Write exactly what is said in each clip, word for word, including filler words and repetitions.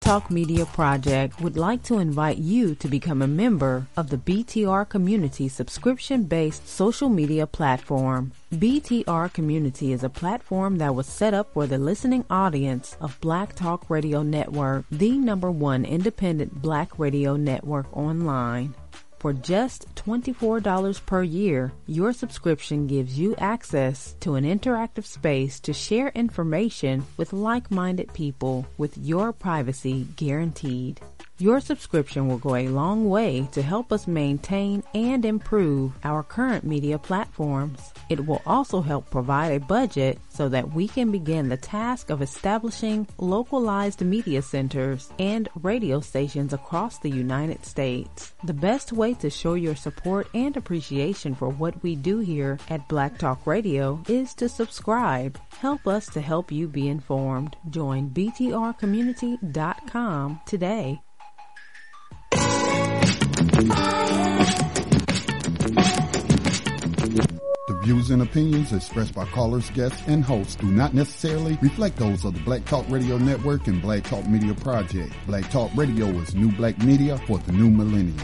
Talk Media Project would like to invite you to become a member of the B T R Community subscription-based social media platform. B T R Community is a platform that was set up for the listening audience of Black Talk Radio Network, the number one independent black radio network online. For just twenty-four dollars per year, your subscription gives you access to an interactive space to share information with like-minded people with your privacy guaranteed. Your subscription will go a long way to help us maintain and improve our current media platforms. It will also help provide a budget so that we can begin the task of establishing localized media centers and radio stations across the United States. The best way to show your support and appreciation for what we do here at Black Talk Radio is to subscribe. Help us to help you be informed. Join B T R community dot com today. The views and opinions expressed by callers, guests, and hosts do not necessarily reflect those of the Black Talk Radio Network and Black Talk Media Project. Black Talk Radio is new black media for the new millennium.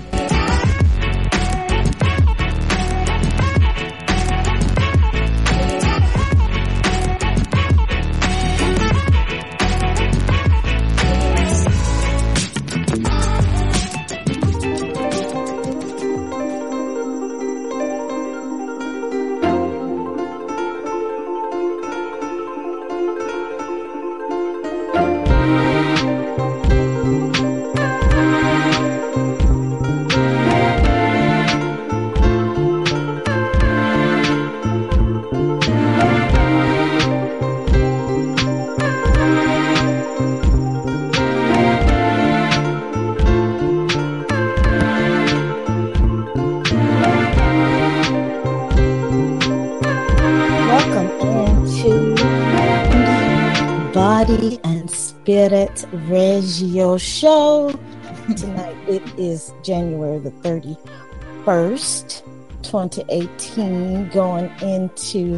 Spirit Radio Show. Tonight it is January the thirty-first, twenty eighteen, going into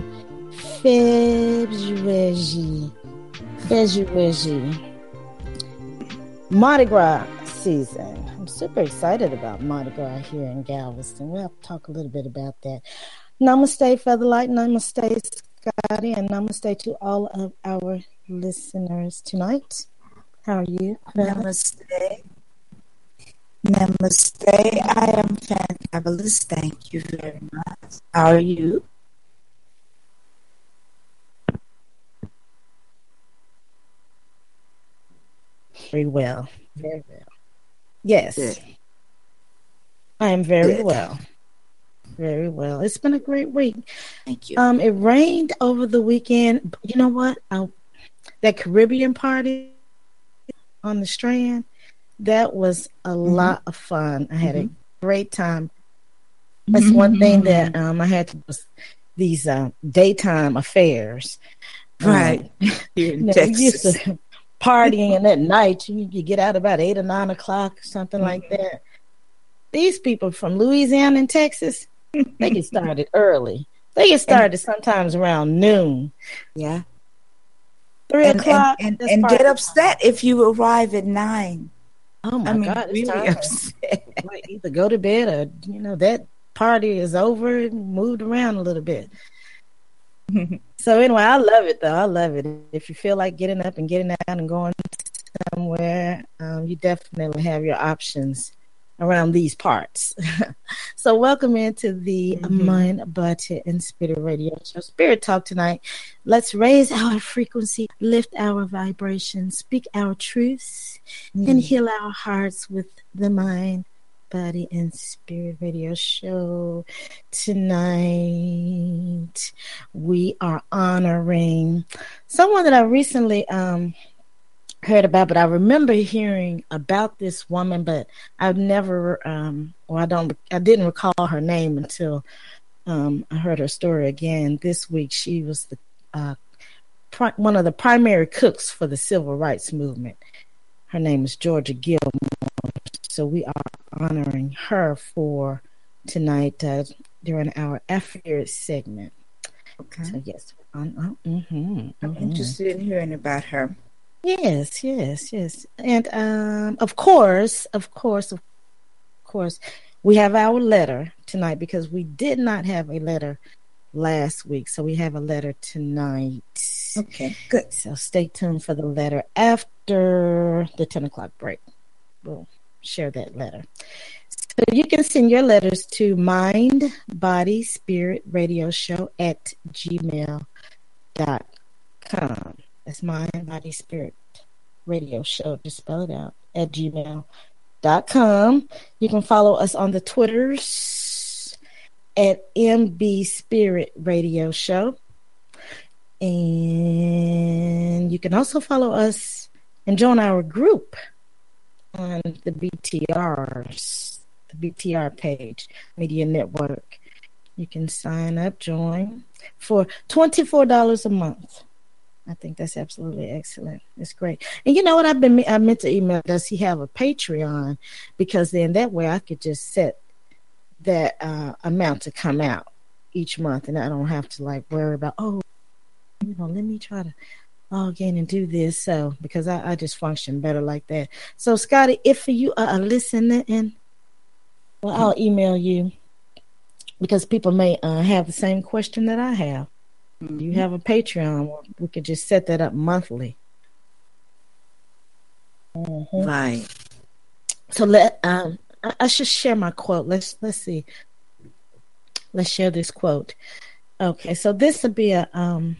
February. February. Mardi Gras season. I'm super excited about Mardi Gras here in Galveston. We'll have to talk a little bit about that. Namaste, Featherlight. Namaste, Scotty. And namaste to all of our listeners tonight. How are you? Namaste. Namaste. I am fantabulous. Thank you very much. How are you? Very well. Very well. Yes. Good. I am very Good. well. Very well. It's been a great week. Thank you. Um, it rained over the weekend. You know what? I, that Caribbean party on the Strand, that was a mm-hmm. lot of fun. I had mm-hmm. a great time. That's mm-hmm. one thing that um, I had to was these uh, daytime affairs. Right. Um, Here in you know, Texas. We used to partying at night. You, you get out about eight or nine o'clock, something mm-hmm. like that. These people from Louisiana and Texas, they get started early. They get started and, sometimes around noon. Yeah. Three and, o'clock. And, and, and get upset if you arrive at nine. Oh, my I mean, God. really it's upset. Like either go to bed or, you know, that party is over and moved around a little bit. So anyway, I love it, though. I love it. If you feel like getting up and getting out and going somewhere, um, you definitely have your options around these parts. So welcome into the mm-hmm. Mind, Body, and Spirit Radio Show. Spirit Talk tonight. Let's raise our frequency, lift our vibrations, speak our truths, mm-hmm. and heal our hearts with the Mind, Body, and Spirit Radio Show. Tonight, we are honoring someone that I recently um heard about, but I remember hearing about this woman, but I've never, um, or I don't, I didn't recall her name until um, I heard her story again this week. She was the uh, pri- one of the primary cooks for the civil rights movement. Her name is Georgia Gilmore, so we are honoring her for tonight uh, during our After segment. Okay. So yes, um, uh, mm-hmm, I'm mm-hmm. interested in hearing about her. Yes, yes, yes. And um, of course, of course, of course, we have our letter tonight because we did not have a letter last week. So we have a letter tonight. Okay, good. So stay tuned for the letter after the ten o'clock break. We'll share that letter. So you can send your letters to Mind, Body, Spirit Radio Show at gmail dot com. That's Mind, Body, Spirit Radio Show. Just spell it out at gmail dot com. You can follow us on the Twitters at M B Spirit Radio Show. And you can also follow us and join our group on the B T Rs, the B T R page, Media Network. You can sign up, join for twenty-four dollars a month. I think that's absolutely excellent. It's great. And you know what? I've been I meant to email, does he have a Patreon? Because then that way I could just set that uh, amount to come out each month, and I don't have to like worry about, oh, you know, let me try to log in and do this. So because I, I just function better like that. So Scotty, if you are listening, well, I'll email you because people may uh, have the same question that I have. Mm-hmm. You have a Patreon, we could just set that up monthly. Mm-hmm. Right. So let um, I, I should share my quote. Let's let's see. Let's share this quote. Okay, so this would be a um.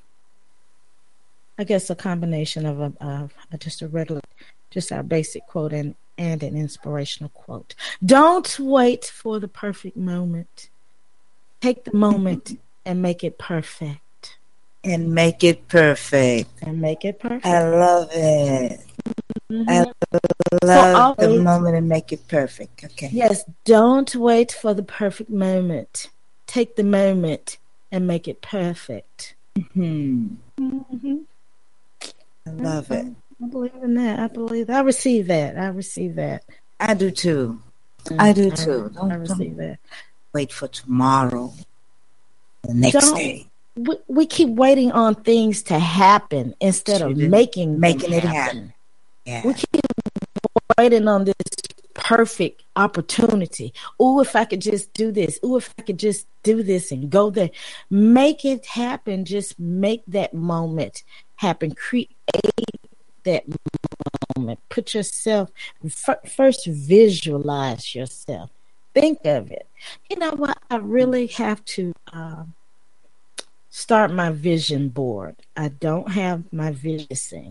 I guess a combination of a, of a just a regular, just our basic quote and, and an inspirational quote. Don't wait for the perfect moment. Take the moment and make it perfect. And make it perfect. And make it perfect. I love it. Mm-hmm. I love so the moment and make it perfect. Okay. Yes, don't wait for the perfect moment. Take the moment and make it perfect. Mm-hmm. Mm-hmm. I love it. I believe in that. I believe I receive that. I receive that. I do too. Mm-hmm. I do too. I, I receive that. Wait for tomorrow. The next don't, day. We, we keep waiting on things to happen instead of making making it happen. happen. Yeah. We keep waiting on this perfect opportunity. Oh, if I could just do this. Oh, if I could just do this and go there. Make it happen. Just make that moment happen. Create that moment. Put yourself first. Visualize yourself. Think of it. You know what? I really have to um, start my vision board. I don't have my vision.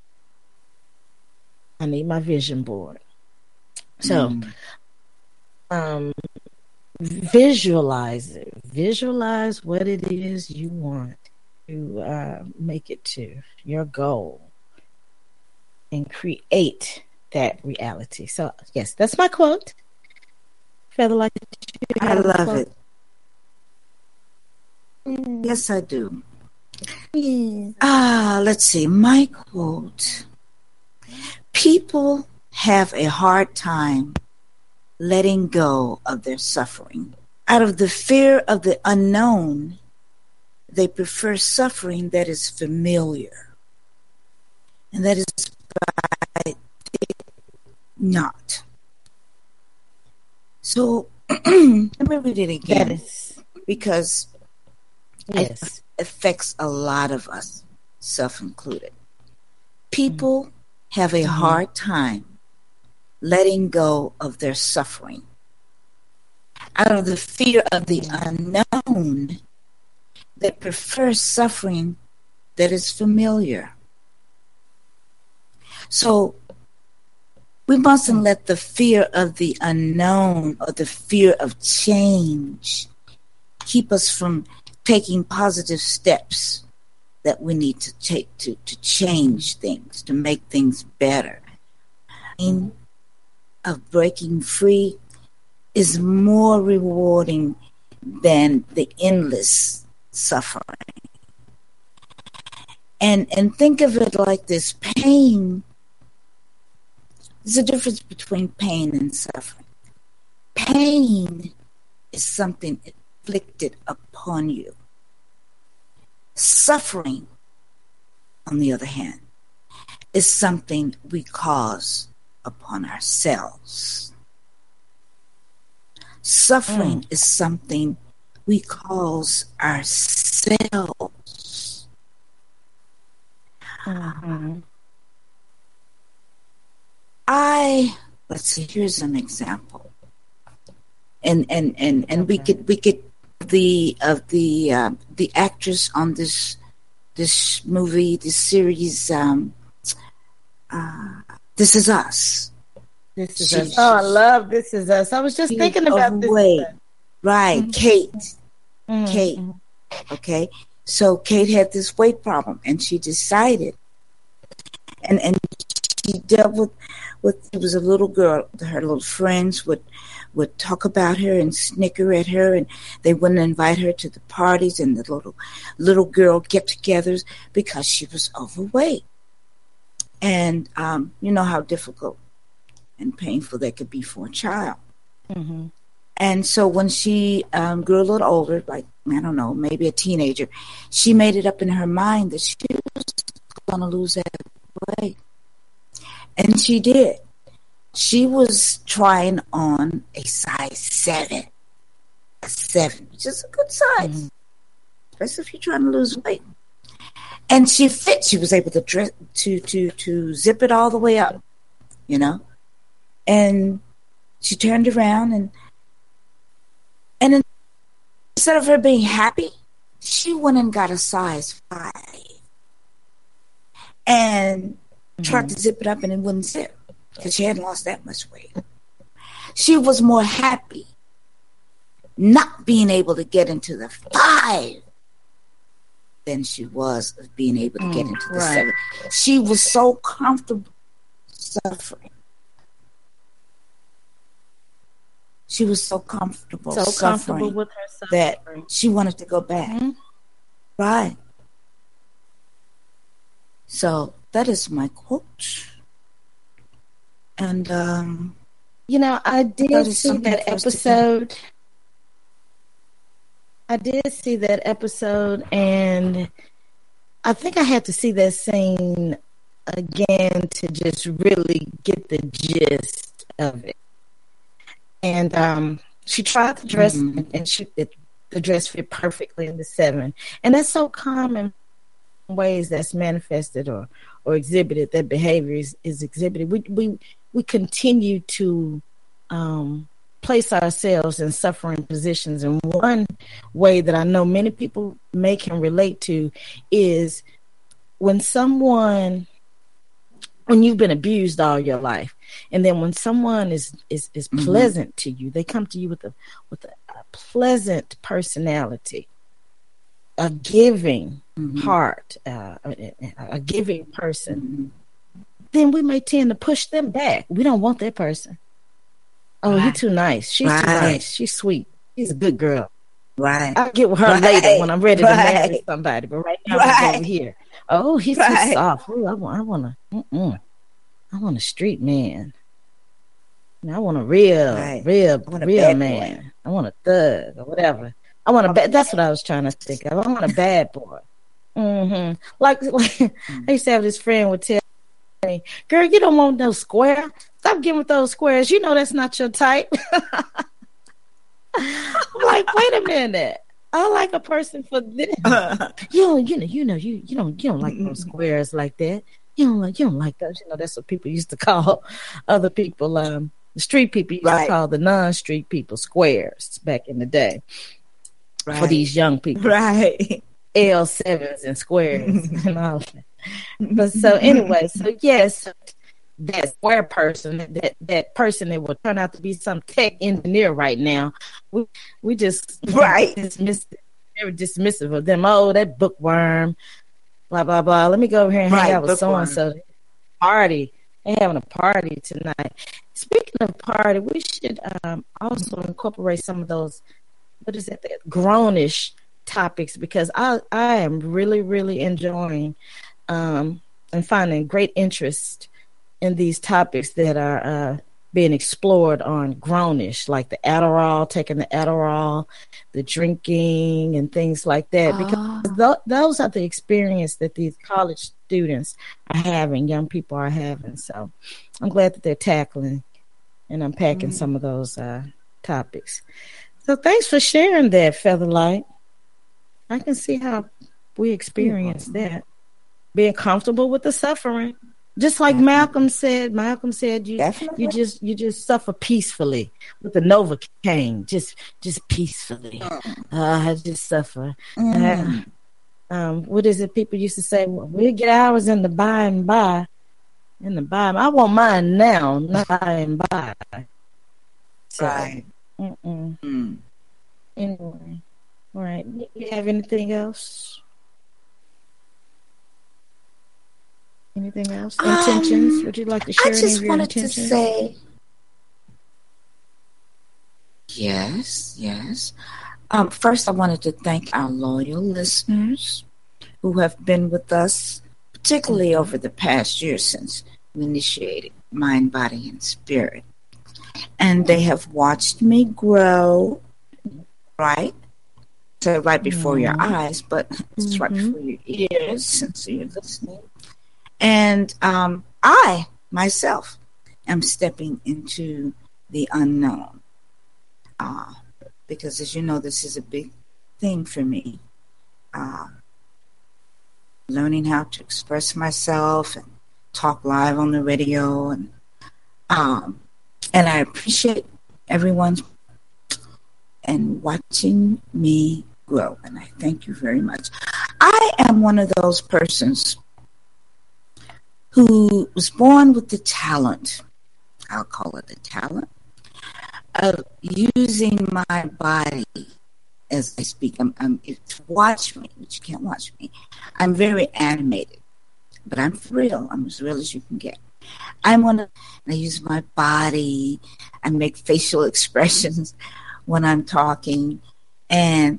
I need my vision board. So, mm. um, visualize it. Visualize what it is you want to uh, make it to your goal and create that reality. So, yes, that's my quote. Feather like you I love it. Mm. Yes, I do. Yeah. Ah, let's see. My quote. People have a hard time letting go of their suffering. Out of the fear of the unknown, they prefer suffering that is familiar. And that is by not. So, let me read it again. Yes. Because yes. it affects a lot of us, self-included. People mm-hmm. have a hard time letting go of their suffering. Out of the fear of the unknown, they prefer suffering that is familiar. So we mustn't let the fear of the unknown or the fear of change keep us from taking positive steps that we need to take to, to change things, to make things better. And of breaking free is more rewarding than the endless suffering. And and think of it like this: pain. There's a difference between pain and suffering. Pain is something inflicted upon you. Suffering, on the other hand, is something we cause upon ourselves. Suffering mm. is something we cause ourselves. Mm-hmm. I let's see. Here's an example, and and and and okay. we could we could the of the uh, the actress on this this movie, this series. Um, uh, This Is Us. This is she, us. Oh, I love This Is Us. I was just thinking about overweight. This. Right, mm-hmm. Kate. Mm-hmm. Kate. Okay, so Kate had this weight problem, and she decided, and and she dealt with with. It was a little girl. Her little friends would would talk about her and snicker at her, and they wouldn't invite her to the parties and the little little girl get-togethers because she was overweight. And um, you know how difficult and painful that could be for a child. Mm-hmm. And so when she um, grew a little older, like, I don't know, maybe a teenager, she made it up in her mind that she was going to lose that weight. And she did. She was trying on a size seven. A seven, which is a good size. Mm-hmm. Especially if you're trying to lose weight. And she fit. She was able to dress, to to to zip it all the way up, you know. And she turned around and and instead of her being happy, she went and got a size five and mm-hmm. tried to zip it up, and it wouldn't zip because she hadn't lost that much weight. She was more happy not being able to get into the five than she was of being able to get into the right. seven. She was so comfortable suffering. She was so comfortable so suffering comfortable with herself that she wanted to go back. Mm-hmm. Right. So that is my quote. And um, you know, I did see that episode. I did see that episode, and I think I had to see that scene again to just really get the gist of it. And um, she tried to dress, mm-hmm. and she it, the dress fit perfectly in the seven. And that's so common ways that's manifested or, or exhibited, that behavior is, is exhibited. We we we continue to um, place ourselves in suffering positions. And one way that I know many people may can relate to is when someone, when you've been abused all your life, and then when someone is is, is mm-hmm. pleasant to you, they come to you with a with a, a pleasant personality, a giving mm-hmm. heart, uh, a, a giving person, mm-hmm. then we may tend to push them back. We don't want that person. Oh, right. He's too nice. She's right. too nice. She's sweet. She's a good girl. Right. I'll get with her right. later when I'm ready right. to marry somebody. But right now, right. I'm over here. Oh, he's right. too soft. Ooh, I want. I want a. Mm-mm. I want a street man. I want a real, right. real, a real man. Boy. I want a thug or whatever. I want a bad. That's what I was trying to think of. I want a bad boy. Mm-hmm. Like, like mm-hmm. I used to have this friend would tell me, "Girl, you don't want no square. Stop getting with those squares. You know that's not your type." I'm like, wait a minute. I like a person for this. you don't, you know, you know, you you don't, you don't like those squares like that. You don't like, you don't like those. You know, that's what people used to call other people. Um, the street people used right. to call the non-street people squares back in the day. Right. For these young people, right? L sevens and squares and all that. But so anyway, so yes, that square person, that that person that will turn out to be some tech engineer right now, we we just right dismiss very dismissive of them. Oh, that bookworm, blah blah blah. Let me go over here and right, hang out with so and so. Party, they're having a party tonight. Speaking of party, we should um, also incorporate some of those. What is that? The grownish topics, because I I am really really enjoying um, and finding great interest in these topics that are uh, being explored on grownish, like the Adderall, taking the Adderall, the drinking, and things like that. Because oh. th- those are the experience that these college students are having, young people are having. So I'm glad that they're tackling and unpacking mm-hmm. some of those uh, topics. So thanks for sharing that, Featherlight. I can see how we experience mm-hmm. that. Being comfortable with the suffering. Just like Definitely. Malcolm said, Malcolm said you Definitely. you just you just suffer peacefully with the Novocaine, just just peacefully. Mm. Uh, I just suffer. Mm. Uh, um, what is it? People used to say, well, we'll get ours in the by and by. In the by, I want mine now, not by and by. So, right. Mm-mm. Mm. Anyway, all right. You have anything else? Anything else? Um, intentions? Would you like to share I any just of your wanted intentions? to say, yes, yes. Um, first, I wanted to thank our loyal listeners who have been with us, particularly mm-hmm. over the past year since we initiated Mind, Body, and Spirit. And they have watched me grow, right? So right before mm-hmm. your eyes, but it's mm-hmm. right before your ears, since you're listening. And um, I, myself, am stepping into the unknown. Uh, because, as you know, this is a big thing for me. Uh, learning how to express myself and talk live on the radio. And, um, and I appreciate everyone and watching me grow. And I thank you very much. I am one of those persons who was born with the talent, I'll call it the talent, of using my body as I speak. I'm, I'm, if you watch me, but you can't watch me, I'm very animated, but I'm real. I'm as real as you can get. I'm one of, I use my body, I make facial expressions when I'm talking. And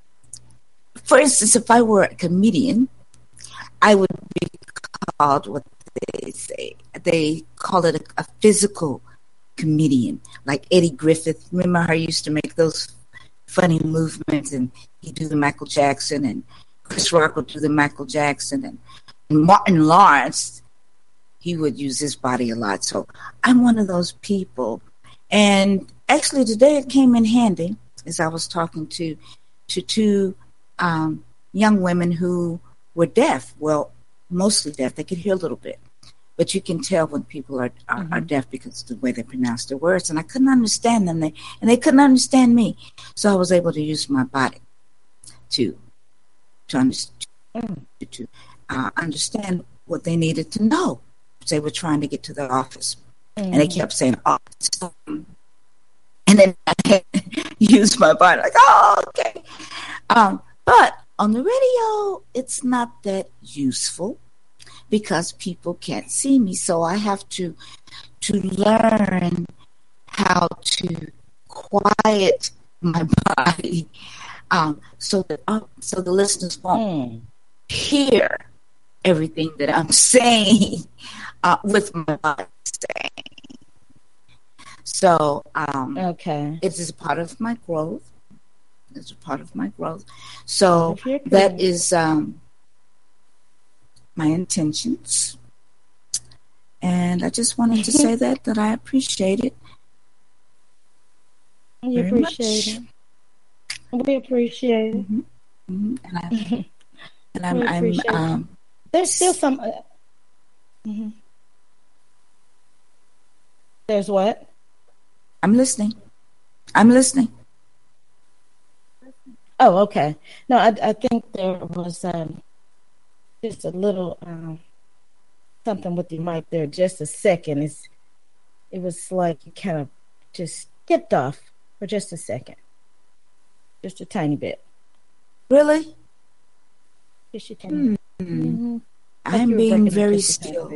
for instance, if I were a comedian, I would be called what they say. They call it a, a physical comedian, like Eddie Griffith. Remember how he used to make those funny movements, and he'd do the Michael Jackson, and Chris Rock would do the Michael Jackson, and, and Martin Lawrence, he would use his body a lot. So I'm one of those people. And actually today it came in handy as I was talking to to two um, young women who were deaf. Well, mostly deaf. They could hear a little bit. But you can tell when people are, are, mm-hmm. are deaf because of the way they pronounce their words. And I couldn't understand them. They, and they couldn't understand me. So I was able to use my body to, to, understand, to, to uh, understand what they needed to know. They were trying to get to the office. Mm-hmm. And they kept saying, office. And then I used my body like, oh, okay. Um, but on the radio, it's not that useful because people can't see me. So I have to to learn how to quiet my body um, so that uh, so the listeners won't mm. hear everything that I'm saying uh, with my body saying. So um, okay, it is a part of my growth. It's a part of my growth. So that is um, my intentions. And I just wanted to say that, that I appreciate it. We appreciate much. it. We appreciate it. Mm-hmm. Mm-hmm. And, I, and I'm, I'm um, there's still some. Uh, mm-hmm. There's what? I'm listening. I'm listening. Oh, okay. No, I, I think there was um, just a little um, something with your mic there. Just a second. It's, it was like you kind of just skipped off for just a second. Just a tiny bit. Really? Just a tiny bit. Mm-hmm. Mm-hmm. I'm being very still.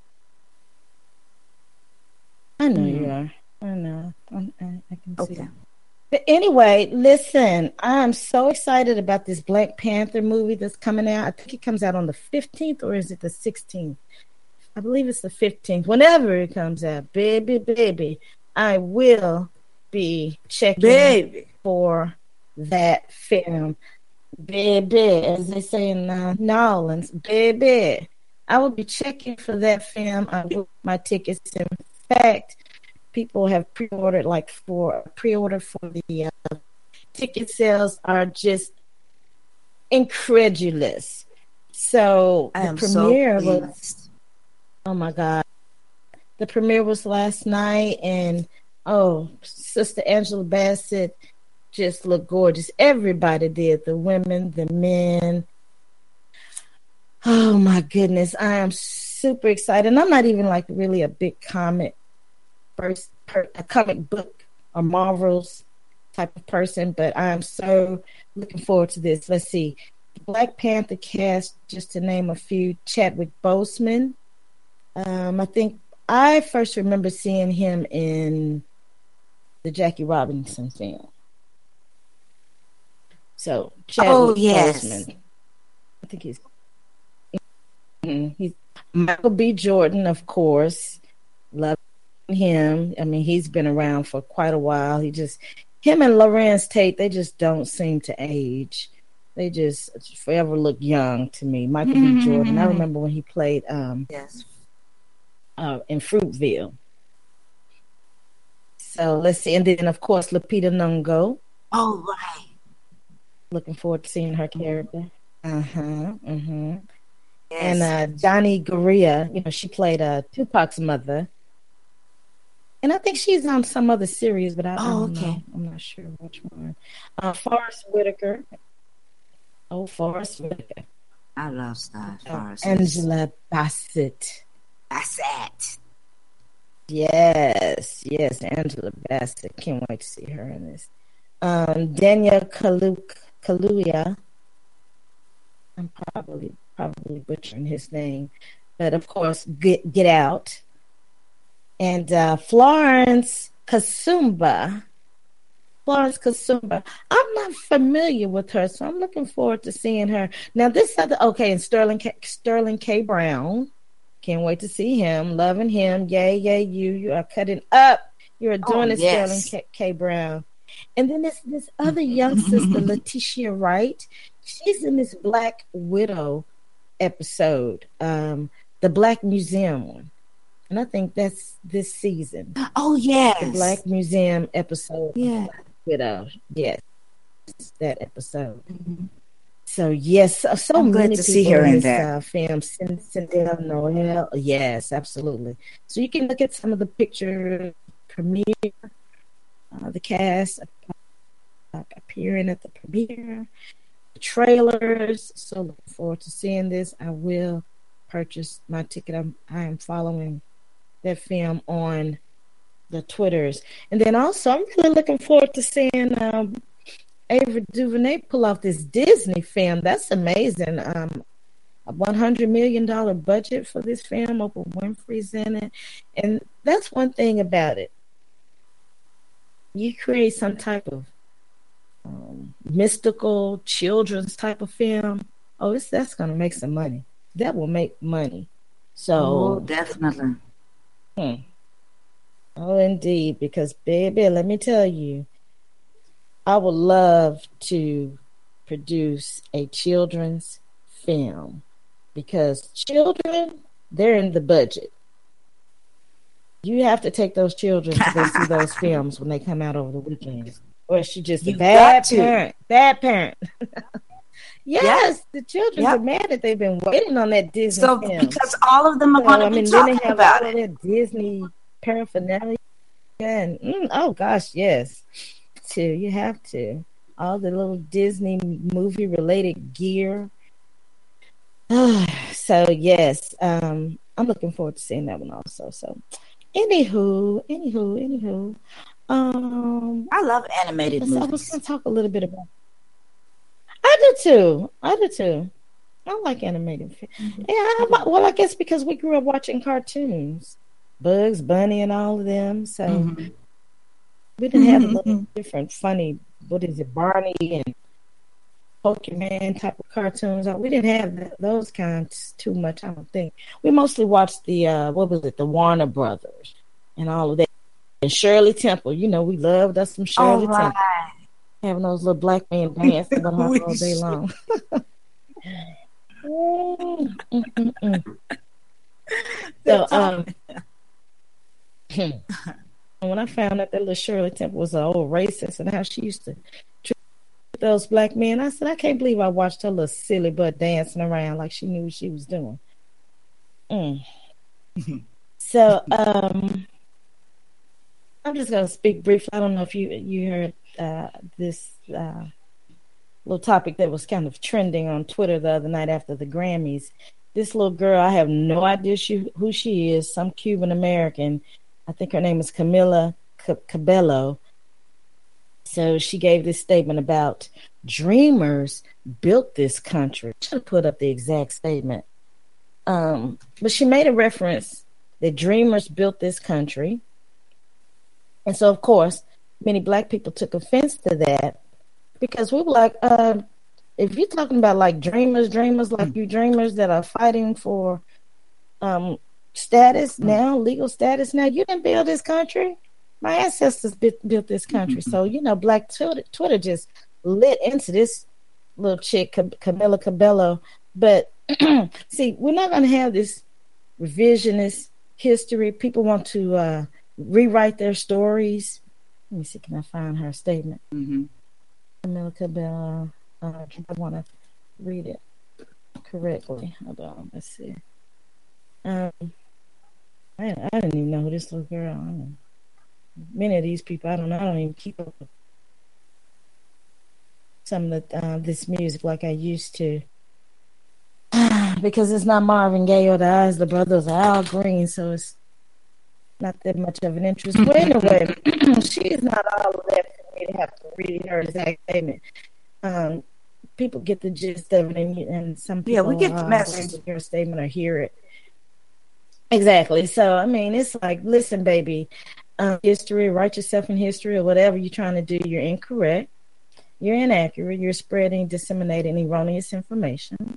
I know mm-hmm. you are. I know. I, I, I can okay. see it. But anyway, listen, I'm so excited about this Black Panther movie that's coming out. I think it comes out on the fifteenth, or is it the sixteenth? I believe it's the fifteenth. Whenever it comes out, baby, baby, I will be checking baby. for that film. Baby, as they say in uh, New Orleans, baby, I will be checking for that film. I will my tickets. In fact, people have pre-ordered like for pre-order for the uh, ticket sales are just incredulous. So I the am premiere so was, oh my God, the premiere was last night, and oh, Sister Angela Bassett just looked gorgeous. Everybody did, the women, the men. Oh my goodness, I am super excited. And I'm not even like really a big comic first per, a comic book or Marvels type of person, but I am so looking forward to this. Let's see. Black Panther cast, just to name a few: Chadwick Boseman. Um, I think I first remember seeing him in the Jackie Robinson film. So Chadwick oh, yes. Boseman. I think he's he's Michael B. Jordan, of course. Love him. I mean, he's been around for quite a while. He just him and Lawrence Tate, they just don't seem to age. They just forever look young to me. Michael mm-hmm. B. Jordan. I remember when he played um, yes. uh, in Fruitville. So let's see. And then, of course, Lupita Nyong'o. Oh, right. Looking forward to seeing her character. Uh-huh. Uh-huh. Yes. And uh, Johnny Guerrilla, you know, she played uh, Tupac's mother. And I think she's on some other series, but I, oh, I don't okay. know. I'm not sure which one. Uh, Forrest Whitaker. Oh, Forrest Whitaker. I love Star Forrest. Uh, Angela Bassett. Bassett. Yes, yes, Angela Bassett. Can't wait to see her in this. Um, Daniel Kalu- Kaluuya. I'm probably probably butchering his name, but of course, Get Get Out. And uh, Florence Kasumba. Florence Kasumba. I'm not familiar with her, so I'm looking forward to seeing her. Now, this other, okay, and Sterling K, Sterling K. Brown. Can't wait to see him. Loving him. Yay, yay, you. You are cutting up. You're doing oh, it, yes. Sterling K, K. Brown. And then this, this other young sister, Letitia Wright. She's in this Black Widow episode, um, the Black Museum one. And I think that's this season. Oh, yes. The Black Museum episode. Yeah. Widow. Yes. That episode. Mm-hmm. So, yes. So, so I'm many glad to people see her in in this that. Uh, film. Cynthia Noel. Yes, absolutely. So, you can look at some of the picture premiere, uh, the cast uh, appearing at the premiere, the trailers. So, looking forward to seeing this. I will purchase my ticket. I'm, I am following that film on the Twitters. And then also, I'm really looking forward to seeing um, Ava DuVernay pull off this Disney film. That's amazing. Um, a one hundred million dollars budget for this film. Oprah Winfrey's in it. And that's one thing about it. You create some type of um, mystical children's type of film. Oh, it's, that's going to make some money. That will make money. So, oh, definitely. Hmm. Oh, indeed. Because, baby, let me tell you, I would love to produce a children's film because children, they're in the budget. You have to take those children to go see those films when they come out over the weekend. Or is she just you a bad parent? Bad parent. Yes, yep. The children yep. are mad that they've been waiting on that Disney so, film. Because all of them are so, going to I be mean, talking then they have about all it. Of that Disney paraphernalia. And, mm, oh, gosh, yes. To, you have to. All the little Disney movie-related gear. So, yes, um, I'm looking forward to seeing that one also. So, anywho, anywho, anywho. Um, I love animated movies. I was going to talk a little bit about I do too. I do too. I like animated. Mm-hmm. Yeah, I, well, I guess because we grew up watching cartoons, Bugs Bunny and all of them. So mm-hmm. we didn't have mm-hmm. a little different, funny. What is it, Barney and Pokemon type of cartoons? We didn't have that, those kinds too much. I don't think we mostly watched the uh, what was it, the Warner Brothers and all of that. And Shirley Temple. You know, we loved us some Shirley right. Temple. Having those little black men dancing with her all day long. Mm, mm, mm, mm. So, um, when I found out that little Shirley Temple was an old racist and how she used to treat those black men, I said, I can't believe I watched her little silly butt dancing around like she knew what she was doing. Mm. So, um, I'm just going to speak briefly. I don't know if you you heard uh, this uh, little topic that was kind of trending on Twitter the other night after the Grammys. This little girl, I have no idea she, who she is, some Cuban American. I think her name is Camila Cabello. So she gave this statement about dreamers built this country. I should have put up the exact statement. Um, but she made a reference that dreamers built this country. And so, of course, many black people took offense to that because we were like, uh, if you're talking about like dreamers, dreamers, like mm. you dreamers that are fighting for um, status mm. now, legal status now, you didn't build this country. My ancestors built, built this country. Mm-hmm. So, you know, black Twitter, Twitter just lit into this little chick, Camila Cabello. But see, we're not going to have this revisionist history. People want to uh, rewrite their stories. Let me see, can I find her statement? Mm-hmm. Camila Cabello. Uh, I want to read it correctly. Hold on, let's see. Um, I, I didn't even know who this little girl. I don't, many of these people, I don't know. I don't even keep up with some of the, uh, this music like I used to. Because it's not Marvin Gaye or the Isley Brothers or Al Green, so it's not that much of an interest. But anyway, she is not all of that for me to have to read her exact statement. Um, people get the gist of it, and, and some people yeah, we get the uh, message. Her statement or hear it. Exactly. So I mean, it's like, listen, baby, um, history, write yourself in history or whatever you're trying to do. You're incorrect. You're inaccurate. You're spreading, disseminating erroneous information.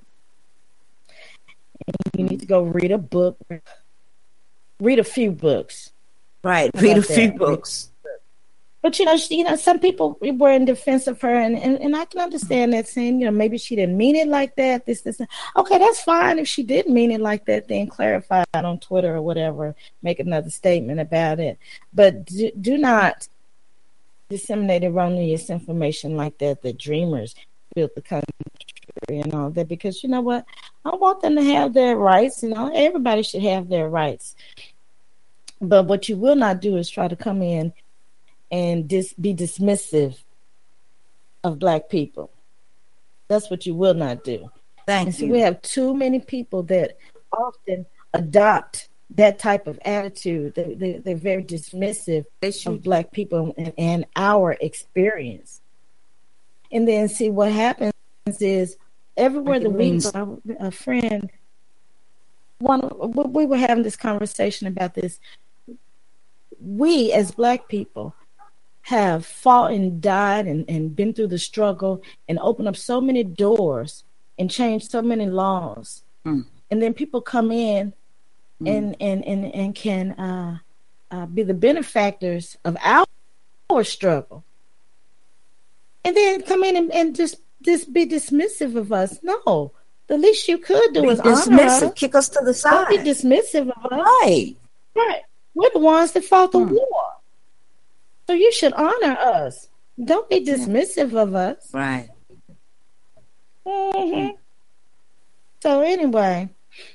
You need to go read a book. Read a few books. Right. Read a few that? books. But, you know, she, you know, some people were in defense of her, and, and, and I can understand that, saying, you know, maybe she didn't mean it like that. This, this. Okay, that's fine. If she did mean it like that, then clarify it on Twitter or whatever. Make another statement about it. But do, do not disseminate erroneous information like that, that dreamers built the country and all that, because you know what? I want them to have their rights. You know, everybody should have their rights. But what you will not do is try to come in and dis- be dismissive of black people. That's what you will not do. Thank and you. So we have too many people that often adopt that type of attitude. They, they, they're very dismissive of black people and, and our experience. And then see what happens is everywhere that we go, a friend, one, we were having this conversation about this. We as black people have fought and died and, and been through the struggle and opened up so many doors and changed so many laws. Mm. And then people come in mm. and, and, and, and can uh, uh, be the benefactors of our, our struggle. And then come in and, and just, just be dismissive of us. No. The least you could do be is dismissive. Honor us. Kick us to the side. Don't be dismissive of us. Right. Right. We're the ones that fought the mm. war. So you should honor us. Don't be dismissive of us. Right. Mm-hmm. So anyway,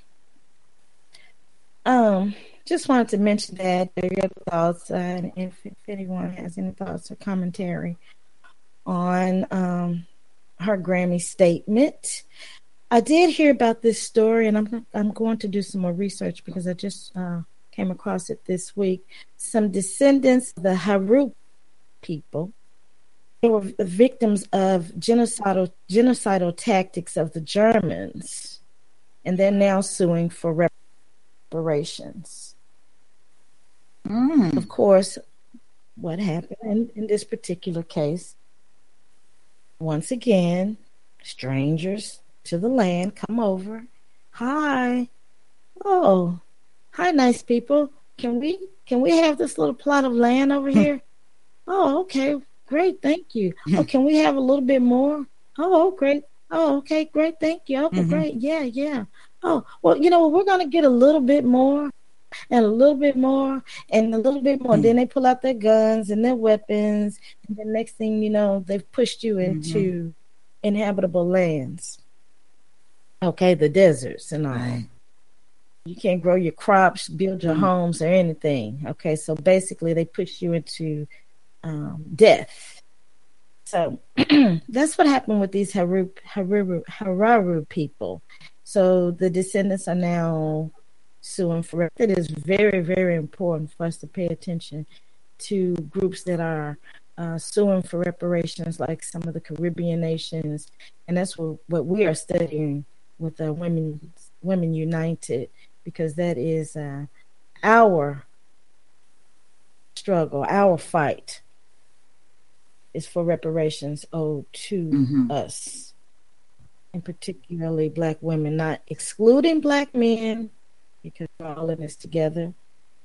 um, just wanted to mention that. Your thoughts, uh, and if, if anyone has any thoughts or commentary on um, her Grammy statement. I did hear about this story, and I'm I'm going to do some more research because I just uh, came across it this week. Some descendants of the Haruk people, they were the victims of genocidal genocidal tactics of the Germans, and they're now suing for reparations. Mm. Of course, what happened in, in this particular case, once again, strangers to the land come over. Hi. Oh, hi, nice people. Can we can we have this little plot of land over here? Oh, okay. Great, thank you. Oh, can we have a little bit more? Oh, great. Oh, okay, great, thank you. Okay, Mm-hmm. great, yeah, yeah. Oh, well, you know, we're gonna get a little bit more and a little bit more and a little bit more. Mm-hmm. Then they pull out their guns and their weapons, and the next thing you know, they've pushed you into Mm-hmm. inhabitable lands. Okay, the deserts and all. Right. You can't grow your crops, build your Mm-hmm. homes, or anything. Okay, so basically, they push you into um, death. So that's what happened with these Haru, Haru, Hararu people. So the descendants are now suing for it. It is very, very important for us to pay attention to groups that are uh, suing for reparations, like some of the Caribbean nations, and that's what, what we are studying with uh, Women Women United, because that is uh, our struggle, our fight is for reparations owed to Mm-hmm. us, and particularly Black women, not excluding Black men, because we're all in this together.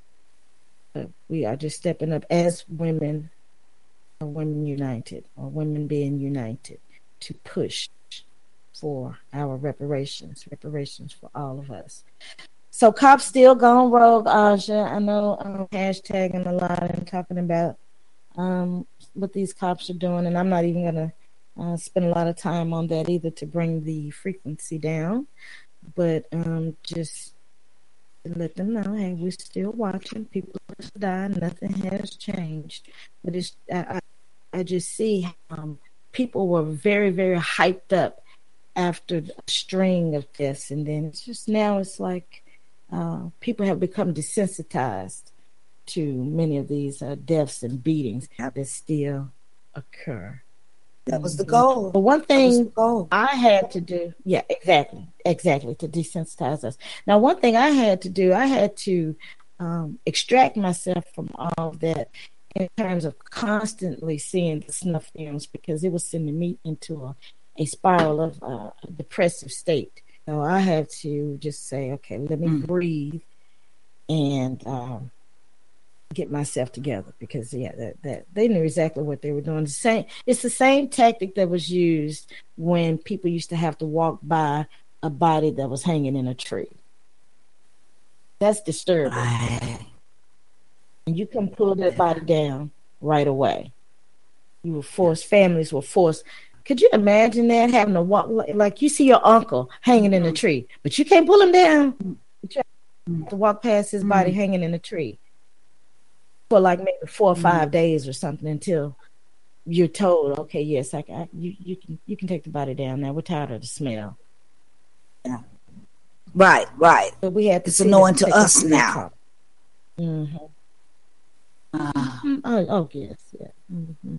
But we are just stepping up as women, or Women United, or women being united, to push for our reparations, reparations for all of us. So cops still gone rogue, Aja. I know I'm hashtagging a lot and talking about um, what these cops are doing, and I'm not even going to uh, spend a lot of time on that either to bring the frequency down, but um, just to let them know, hey, we're still watching. People are dying. Nothing has changed. But it's I, I, I just see um, people were very, very hyped up after a string of deaths, and then it's just now it's like uh, people have become desensitized to many of these uh, deaths and beatings that still occur. That was the goal. But one That was the thing goal. I had to do, yeah, exactly, exactly, to desensitize us. Now, one thing I had to do, I had to um, extract myself from all of that in terms of constantly seeing the snuff films, because it was sending me into a, a spiral of uh, a depressive state. So I had to just say, okay, let me Mm. breathe and um, get myself together, because yeah, that, that they knew exactly what they were doing. The same, it's the same tactic that was used when people used to have to walk by a body that was hanging in a tree. That's disturbing, Right. and you can pull that body down right away. You were forced. Families were forced. Could you imagine that, having to walk like, like you see your uncle hanging in a tree, but you can't pull him down. You have to walk past his body Mm. hanging in a tree for like maybe four or Mm. five days or something, until you're told, okay, yes, I, I you you can you can take the body down now. We're tired of the smell. Yeah. Right, right. But we had to It's sit annoying and to take us that now. talk. Mm-hmm. Uh, Mm, Oh, oh, yes, yeah. hmm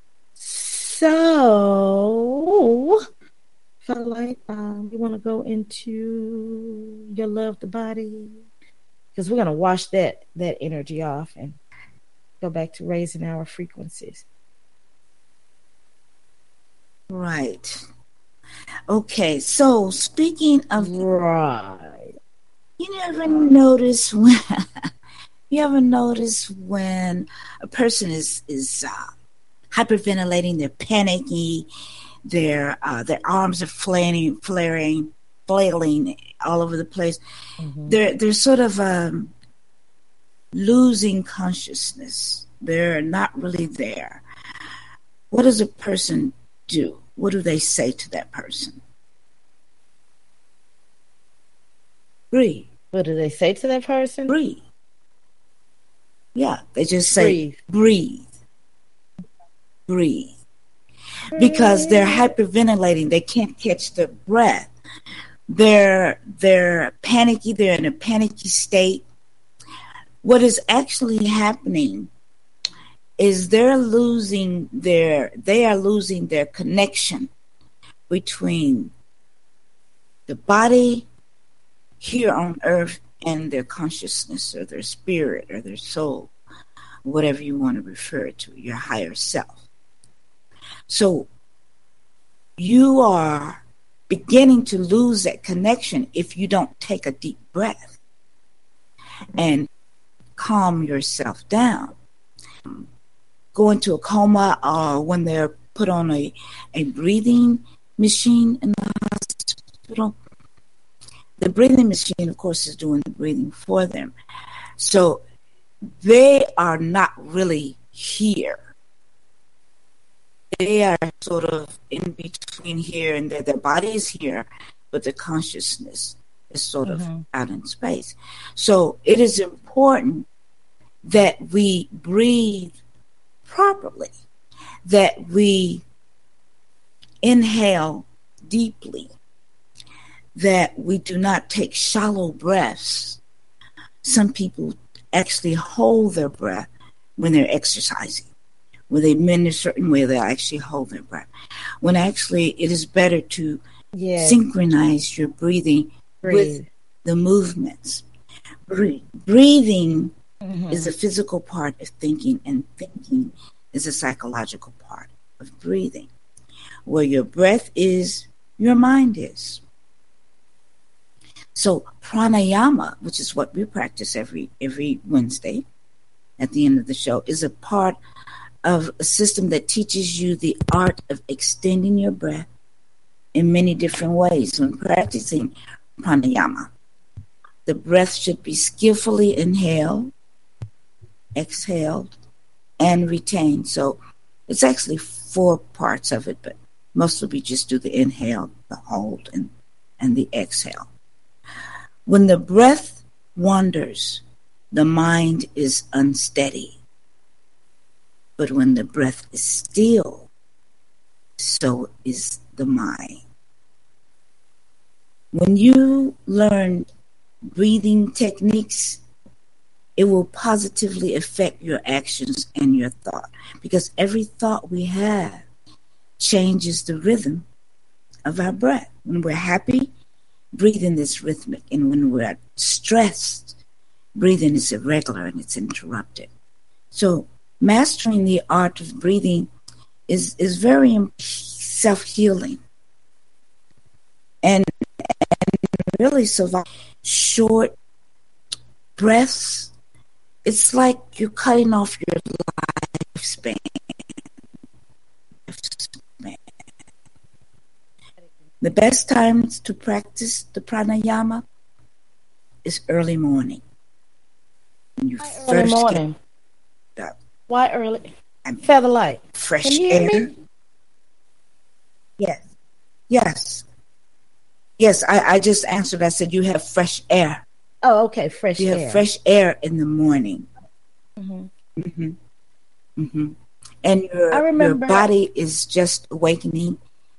So, felt like um, you want to go into your love the body, because we're gonna wash that that energy off and go back to raising our frequencies. right. Okay, so speaking of, Right. you ever notice when you ever notice when a person is is uh, hyperventilating, they're panicky, their uh, their arms are flaring, flaring, flailing all over the place. Mm-hmm. They're they're sort of um, losing consciousness. They're not really there. What does a person do? What do they say to that person? Breathe. What do they say to that person? Breathe. Yeah, they just say Breathe. breathe. Breathe. Because they're hyperventilating, they can't catch their breath. They're they're panicky, they're in a panicky state. What is actually happening is they're losing their they are losing their connection between the body here on earth and their consciousness or their spirit or their soul, whatever you want to refer to, your higher self. So you are beginning to lose that connection if you don't take a deep breath and calm yourself down. Go into a coma, or when they're put on a, a breathing machine in the hospital, the breathing machine, of course, is doing the breathing for them. So they are not really here. They are sort of in between here and there. Their body is here, but the consciousness is sort mm-hmm. of out in space. So it is important that we breathe properly, that we inhale deeply, that we do not take shallow breaths. Some people actually hold their breath when they're exercising. When they move in a certain way, they'll actually hold their breath. When actually it is better to yes. synchronize your breathing Breathe. with the movements. Breathe. Breathing mm-hmm. is a physical part of thinking, and thinking is a psychological part of breathing. Where your breath is, your mind is. So pranayama, which is what we practice every every Wednesday at the end of the show, is a part of a system that teaches you the art of extending your breath in many different ways. When practicing pranayama, the breath should be skillfully inhaled, exhaled, and retained. So it's actually four parts of it, but most of we just do the inhale, the hold, and, and the exhale. When the breath wanders, the mind is unsteady. But when the breath is still, so is the mind. When you learn breathing techniques, it will positively affect your actions and your thought, because every thought we have changes the rhythm of our breath. When we're happy, breathing is rhythmic, and when we're stressed, breathing is irregular and it's interrupted. So mastering the art of breathing is, is very self-healing. And, and really survive short breaths. It's like you're cutting off your lifespan. The best times to practice the pranayama is early morning. When you Why first early morning? Get up. Why early? I mean, Featherlight. Fresh Can you hear air. me? Yes. Yes. Yes, I, I just answered. I said you have fresh air. Oh, okay. Fresh you air. You have fresh air in the morning. Mm-hmm. Mm-hmm. Mm-hmm. And your, I remember, your body is just awakening.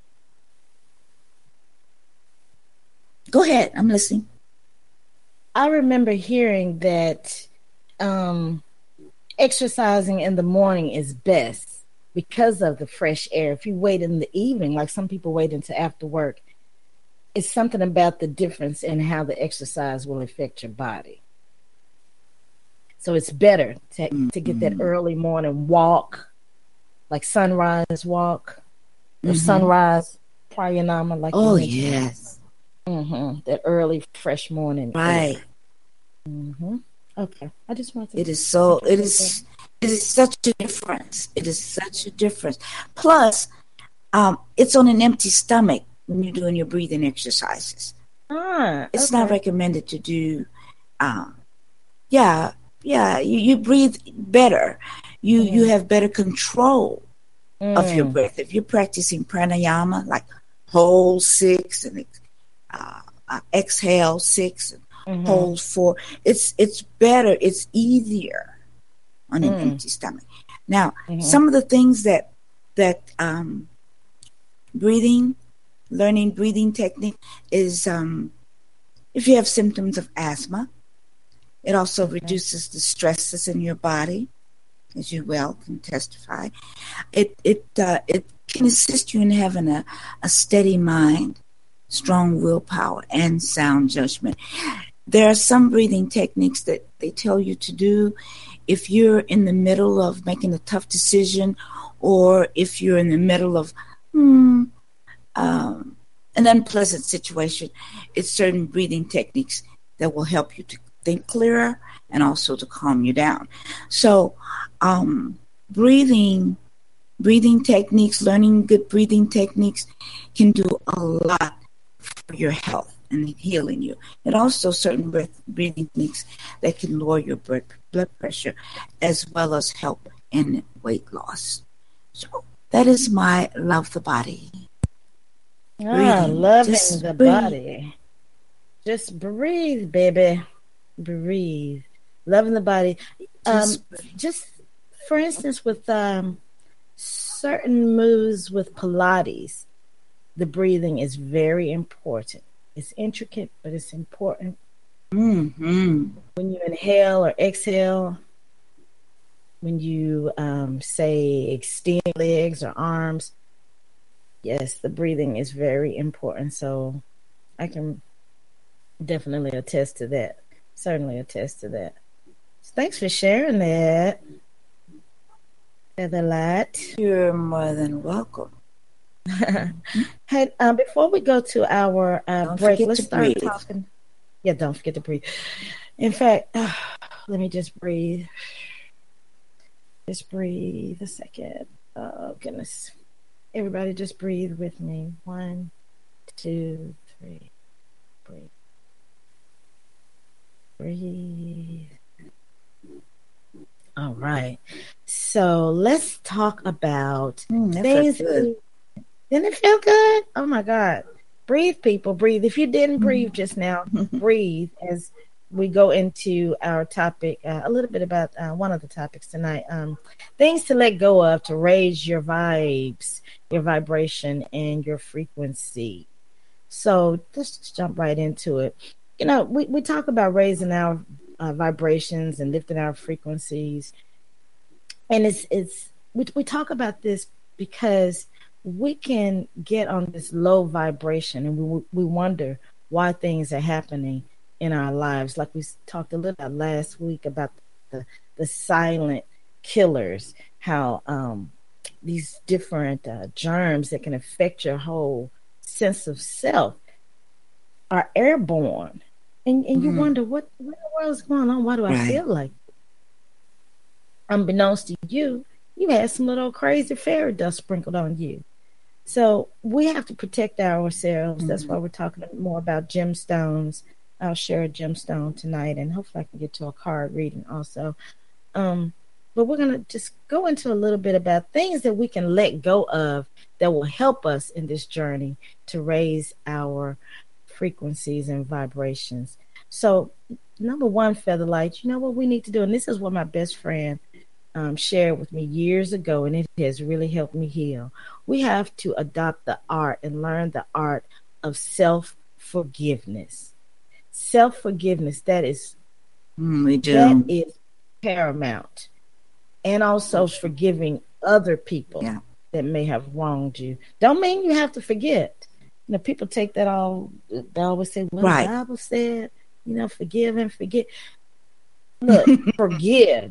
Go ahead. I'm listening. I remember hearing that um, exercising in the morning is best because of the fresh air. If you wait in the evening, like some people wait until after work, it's something about the difference in how the exercise will affect your body. So it's better to, mm-hmm. to get that early morning walk, like sunrise walk or mm-hmm. sunrise pranayama. Like oh, you yes. Mm-hmm. That early, fresh morning. Right. Mm-hmm. Okay. I just want to. It is so, it is, it is such a difference. It is such a difference. Plus, um, it's on an empty stomach when you're doing your breathing exercises. Ah, it's okay. not recommended to do, um, yeah, yeah, you, you breathe better. You, mm. you have better control mm. of your breath. If you're practicing pranayama, like hold six and Uh, uh, exhale six, mm-hmm. hold four. It's it's better. It's easier on an mm. empty stomach. Now, mm-hmm. some of the things that that um, breathing, learning breathing technique is um, if you have symptoms of asthma, it also okay. reduces the stress that's in your body, as you well can testify. It it uh, it can assist you in having a, a steady mind, strong willpower, and sound judgment. There are some breathing techniques that they tell you to do if you're in the middle of making a tough decision, or if you're in the middle of hmm, um, an unpleasant situation. It's certain breathing techniques that will help you to think clearer and also to calm you down. So um, breathing breathing techniques, learning good breathing techniques can do a lot for your health and healing you. And also certain breath, breathing techniques that can lower your blood pressure as well as help in weight loss. So that is my love the body. Ah, Breathing. loving Just the breathe. body. Just breathe, baby. Breathe. Loving the body. Um, Just just for instance, with um, certain moves with Pilates, the breathing is very important. It's intricate, but it's important. Mm-hmm. When you inhale or exhale, when you um, say extend legs or arms, yes, the breathing is very important. So I can definitely attest to that. Certainly attest to that. So thanks for sharing that, Featherlight. You're more than welcome. Hey, uh, before we go to our uh, Don't break, forget let's to start breathe. talking. Yeah, don't forget to breathe. In fact, uh, let me just breathe. Just breathe a second. Oh, goodness. Everybody just breathe with me. One, two, three. Breathe. Breathe. All right. So let's talk about Mm, that things. felt good. We, didn't it feel good? Oh my God. Breathe, people. Breathe. If you didn't breathe just now, breathe as we go into our topic, uh, a little bit about uh, one of the topics tonight. Um, things to let go of to raise your vibes, your vibration, and your frequency. So let's just jump right into it. You know, we, we talk about raising our uh, vibrations and lifting our frequencies. And it's, it's we, we talk about this because we can get on this low vibration and we, we wonder why things are happening in our lives. Like we talked a little about last week about the, the silent killers, how um, these different uh, germs that can affect your whole sense of self are airborne. And, and you Mm. wonder, what, what in the world is going on? Why do I Right. feel like this? Unbeknownst to you, you had some little crazy fairy dust sprinkled on you. So we have to protect ourselves. Mm-hmm. That's why we're talking more about gemstones. I'll share a gemstone tonight, and hopefully I can get to a card reading also. Um, but we're going to just go into a little bit about things that we can let go of that will help us in this journey to raise our frequencies and vibrations. So number one, Featherlight, you know what we need to do? And this is what my best friend um, shared with me years ago, and it has really helped me heal. We have to adopt the art and learn the art of self-forgiveness. Self-forgiveness, that is, mm, we do. that is paramount. And also forgiving other people yeah. that may have wronged you. Don't mean you have to forget. You know, people take that all, they always say, well, right. the Bible said, you know, forgive and forget. Look, forgive.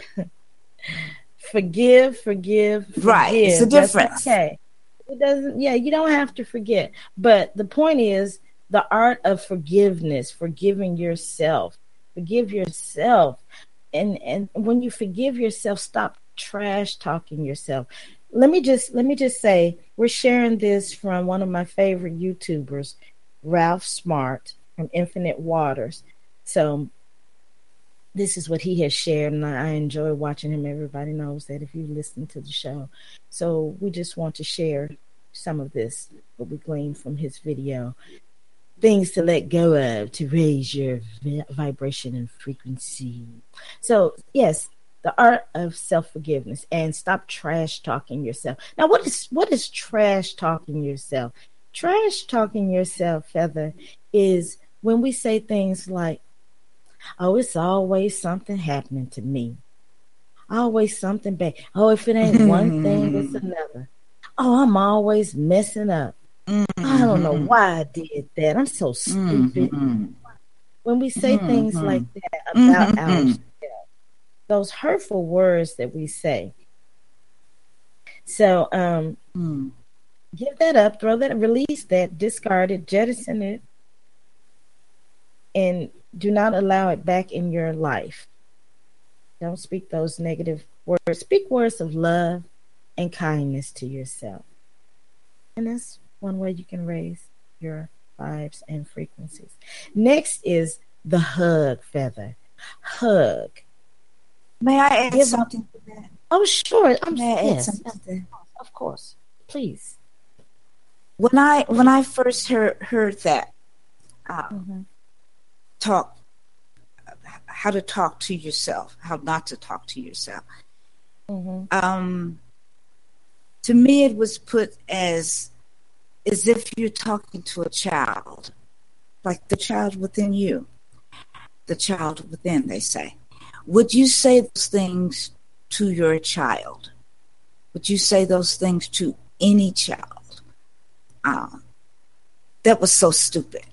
Forgive, forgive, forgive. Right. It's a difference. That's okay. It doesn't, yeah, you don't have to forget. But the point is the art of forgiveness, forgiving yourself. Forgive yourself. And and when you forgive yourself, stop trash talking yourself. Let me just let me just say, we're sharing this from one of my favorite YouTubers, Ralph Smart from Infinite Waters. So this is what he has shared, and I enjoy watching him. Everybody knows that if you listen to the show. So we just want to share some of this, what we gleaned from his video. Things to let go of to raise your vibration and frequency. So, yes, the art of self-forgiveness, and stop trash talking yourself. Now, what is what is trash talking yourself? Trash talking yourself, Feather, is when we say things like, oh, it's always something happening to me. Always something bad. Oh, if it ain't one thing, it's another. Oh, I'm always messing up. Mm-hmm. I don't know why I did that. I'm so stupid. Mm-hmm. When we say mm-hmm. things like that about mm-hmm. ourselves, those hurtful words that we say. So um, mm. give that up, throw that, release that, discard it, jettison it, and do not allow it back in your life. Don't speak those negative words. Speak words of love. and kindness to yourself. And that's one way you can raise your vibes and frequencies. Next is the hug feather. Hug. May I add Give something up. to that? Oh, sure. I'm May I add yes, something to that? of course. Please. When I when I first heard heard that uh, Mm-hmm. talk, how to talk to yourself, how not to talk to yourself. Mm-hmm. Um, to me, it was put as as if you're talking to a child, like the child within you, the child within. They say, would you say those things to your child? Would you say those things to any child? Um, that was so stupid.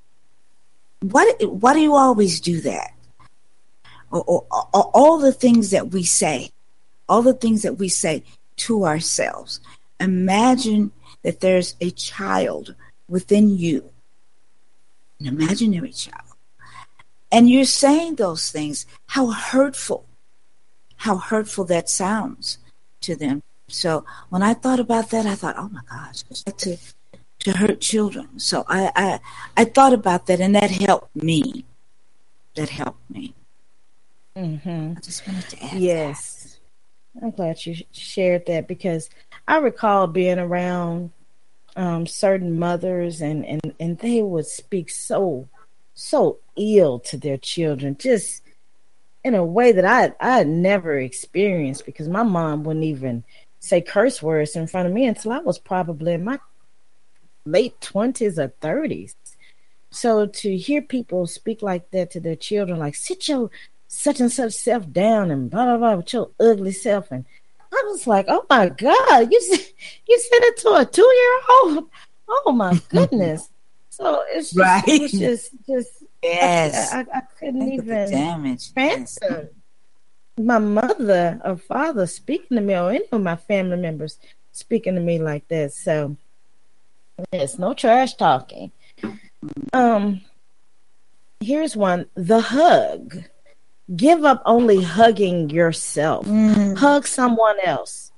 Why, why do you always do that? Or, or, or all the things that we say, all the things that we say to ourselves. Imagine that there's a child within you, an imaginary child, and you're saying those things. How hurtful, how hurtful that sounds to them. So when I thought about that, I thought, oh my gosh, to to hurt children. So I, I I thought about that, and that helped me. That helped me. Mm-hmm. I just wanted to add Yes. that. I'm glad you shared that, because I recall being around um, certain mothers, and, and, and they would speak so, so ill to their children, just in a way that I I had never experienced, because my mom wouldn't even say curse words in front of me until I was probably in my late twenties or thirties. So to hear people speak like that to their children, like, sit your such and such self down and blah, blah, blah, with your ugly self. And I was like, oh my God, you said, you said it to a two-year-old? Oh my goodness. So it's just, Right. it was just, just, Yes. I, I, I couldn't Think of the even damage. Yes. fathom my mother or father speaking to me, or any of my family members speaking to me like that. So there's no trash talking. Um, here's one: the hug. Give up only hugging yourself. Mm. Hug someone else.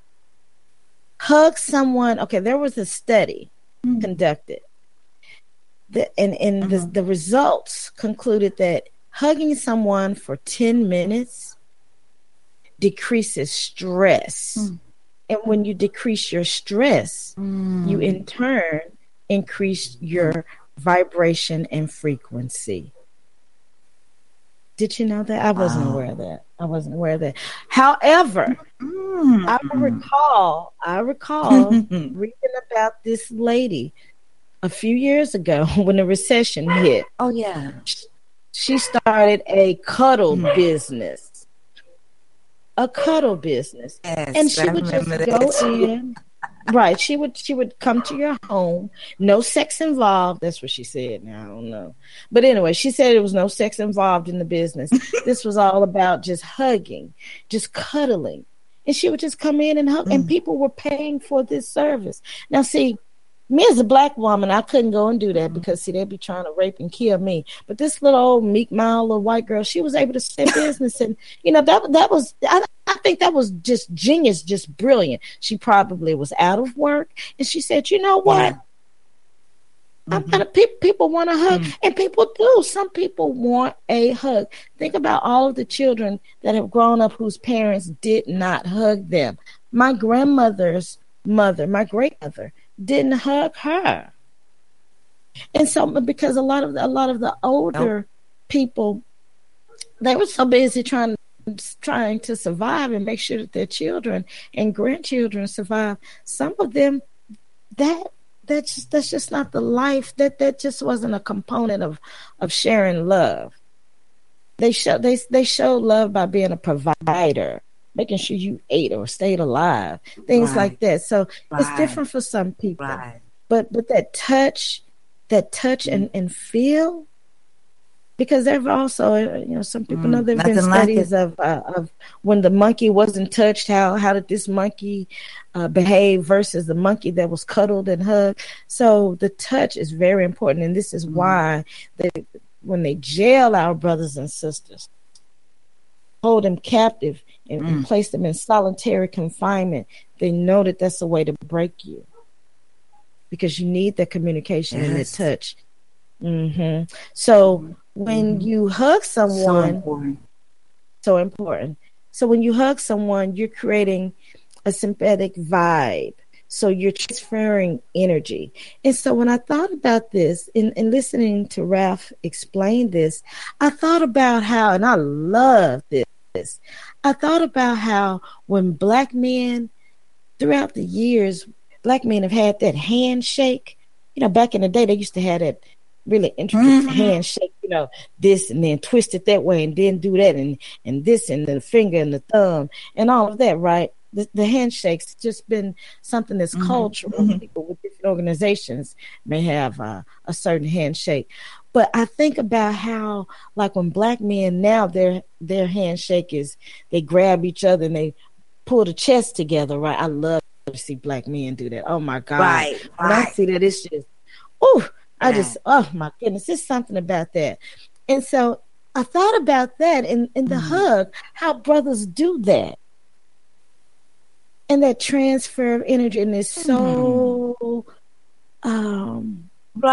Hug someone. Okay, there was a study Mm. conducted, the, and and Mhm. the, the results concluded that hugging someone for ten minutes decreases stress. Mm. And when you decrease your stress, Mm. you in turn increase your vibration and frequency. Did you know that? I wasn't Wow. aware of that. I wasn't aware of that. However, Mm. I recall, I recall reading about this lady a few years ago when the recession hit. Oh yeah. She started a cuddle Mm. business. A cuddle business. Yes, And she I would just remember go that. in. Right. She would she would come to your home. No sex involved. That's what she said. Now I don't know. But anyway, she said there was no sex involved in the business. This was all about just hugging, just cuddling. And she would just come in and hug, Mm. and people were paying for this service. Now see, me as a black woman, I couldn't go and do that, because see, they'd be trying to rape and kill me. But this little old meek mild little white girl, she was able to stay business, and you know that that was I, I think that was just genius, just brilliant. She probably was out of work, and she said, "You know what? Yeah. I'm Mhm. gonna pe- people want a hug, Mm. and people do. Some people want a hug. Think about all of the children that have grown up whose parents did not hug them. My grandmother's mother, my great mother, didn't hug her, and so because a lot of the, a lot of the older Nope. people, they were so busy trying trying to survive and make sure that their children and grandchildren survive. Some of them, that that's that's just not the life. That that just wasn't a component of of sharing love. They show they they showed love by being a provider, making sure you ate or stayed alive, things Right. like that. So it's Right. different for some people. Right. But but that touch, that touch Mm. and, and feel, because there've also, you know, some people know Mm. there've been Nothing like studies it. of uh, of when the monkey wasn't touched, how how did this monkey uh, behave versus the monkey that was cuddled and hugged. So the touch is very important, and this is Mm. why they, when they jail our brothers and sisters, hold them captive and, Mm. and place them in solitary confinement, they know that that's a way to break you, because you need that communication and that Yes. touch. hmm So when Mhm. you hug So someone, important. so important. So when you hug someone, you're creating a sympathetic vibe. So you're transferring energy. And so when I thought about this and, and listening to Ralph explain this, I thought about how, and I love this, I thought about how when black men throughout the years, black men have had that handshake. You know, back in the day, they used to have that really intricate Mhm. handshake, you know, this and then twist it that way and then do that and, and this and the finger and the thumb and all of that, right? The, the handshake's just been something that's Mhm. cultural. Mhm. People with different organizations may have uh, a certain handshake. But I think about how, like when black men now, their their handshake is they grab each other and they pull the chest together, right? I love to see black men do that. Oh my God. Right, When I right. see that, it's just, oh, I Yeah. just, oh my goodness, there's something about that. And so I thought about that in, in the Mm. hug, how brothers do that. And that transfer of energy, and it's so um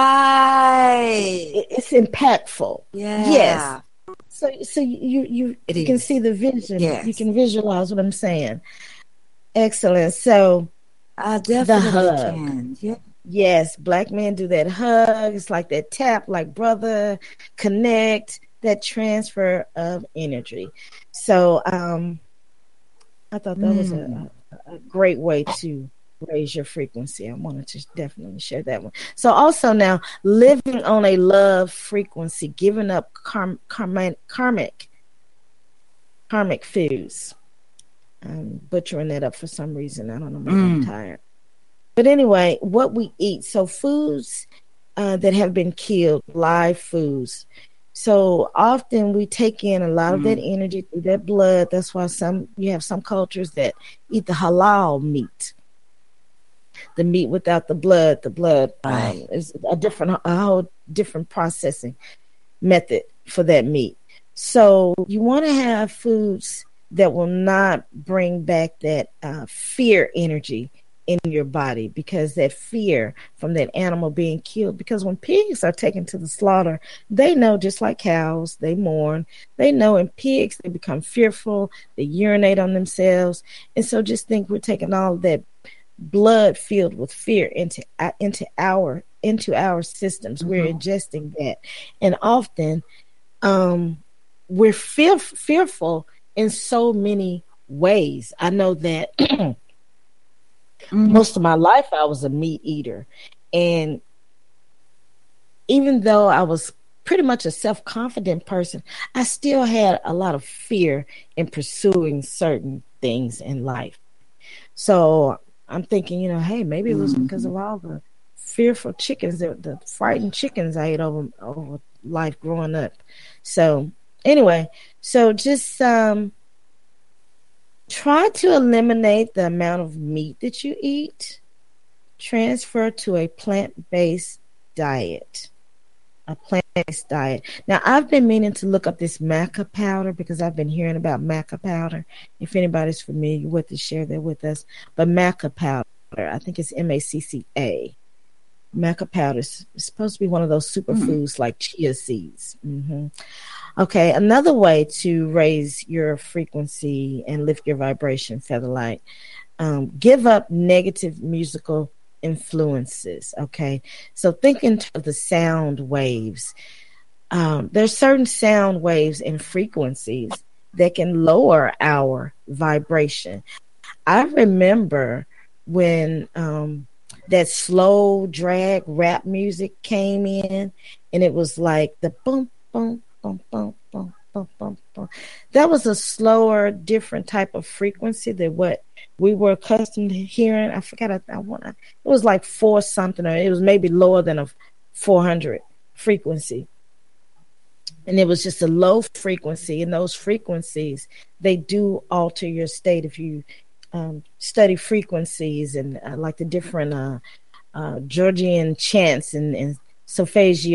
Right. it, it's impactful. Yes. Yeah. So so you you It you can is. see the vision. You Yes. can visualize what I'm saying. Excellent. So I the definitely hug. can. Yeah. Yes, black men do that hug. It's like that tap, like brother, connect, that transfer of energy. So um, I thought that was Mm. a, a, a great way to raise your frequency. I wanted to definitely share that one. So also now, living on a love frequency, giving up karm, karmic, karmic, karmic foods. I'm butchering that up for some reason. I don't know, maybe I'm Mm. tired. But anyway, what we eat. So foods uh, that have been killed, live foods. So often we take in a lot of that Mm. energy through that blood. That's why some you have some cultures that eat the halal meat, the meat without the blood. The blood Right. um, is a different, a whole different processing method for that meat. So you want to have foods that will not bring back that uh, fear energy in your body, because that fear from that animal being killed, because when pigs are taken to the slaughter, they know, just like cows, they mourn, they know. In pigs, they become fearful, they urinate on themselves. And so just think, we're taking all of that blood filled with fear into uh, into our into our systems. Mm-hmm. We're ingesting that, and often um we're fear, fearful in so many ways. I know that Mm. most of my life I was a meat eater, and even though I was pretty much a self-confident person, I still had a lot of fear in pursuing certain things in life. So I'm thinking, you know, hey, maybe it was because of all the fearful chickens, the, the frightened chickens I ate over over life growing up. So anyway, so just um, try to eliminate the amount of meat that you eat. Transfer to a plant-based diet. A plant-based diet. Now, I've been meaning to look up this maca powder, because I've been hearing about maca powder. If anybody's familiar with it, share that with us. But maca powder, I think it's M A C C A. Maca powder is supposed to be one of those superfoods mm. like chia seeds. Mm-hmm. Okay, another way to raise your frequency and lift your vibration, Featherlight, um, give up negative musical influences. Okay, so thinking of the sound waves. Um, there's certain sound waves and frequencies that can lower our vibration. I remember when um, that slow drag rap music came in, and it was like the boom, boom, boom, boom, boom, boom, boom, boom. That was a slower, different type of frequency than what we were accustomed to hearing. I forgot. I, I want. It was like four something, or it was maybe lower than a four hundred frequency. And it was just a low frequency, and those frequencies, they do alter your state. If you um, study frequencies and uh, like the different uh, uh, Georgian chants and, and solfeggio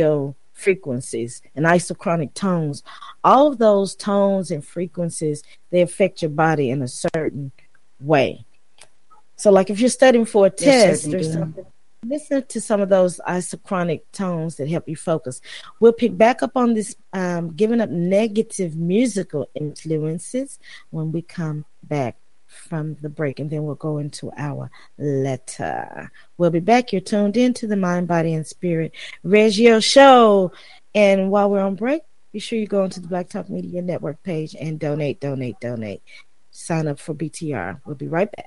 frequencies and isochronic tones. All of those tones and frequencies, they affect your body in a certain way. So like if you're studying for a test or something, listen to some of those isochronic tones that help you focus. We'll pick back up on this, um, giving up negative musical influences when we come back from the break, and then we'll go into our letter. We'll be back. You're tuned in to the Mind, Body, and Spirit Reggio Show. And while we're on break, be sure you go into the Black Talk Media Network page and donate, donate, donate. Sign up for B T R. We'll be right back.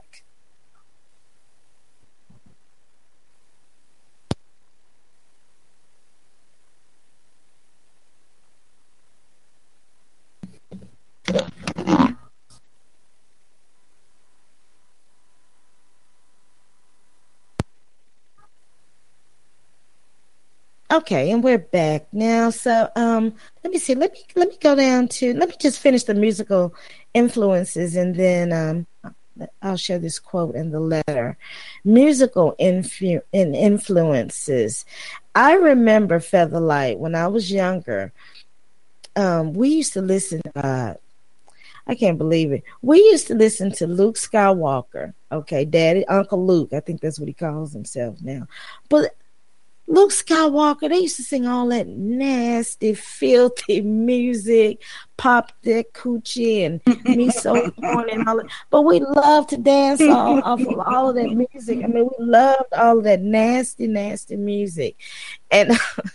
Okay, and we're back now. So, um, let me see. Let me let me go down to. Let me just finish the musical influences, and then um, I'll share this quote in the letter. Musical influ- and influences. I remember Featherlight when I was younger. Um, we used to listen. Uh, I can't believe it. We used to listen to Luke Skywalker. Okay, Daddy, Uncle Luke. I think that's what he calls himself now. But Luke Skywalker, they used to sing all that nasty, filthy music, pop that coochie and me so corn and all that. But we loved to dance all, off of all of that music. I mean, we loved all of that nasty, nasty music. And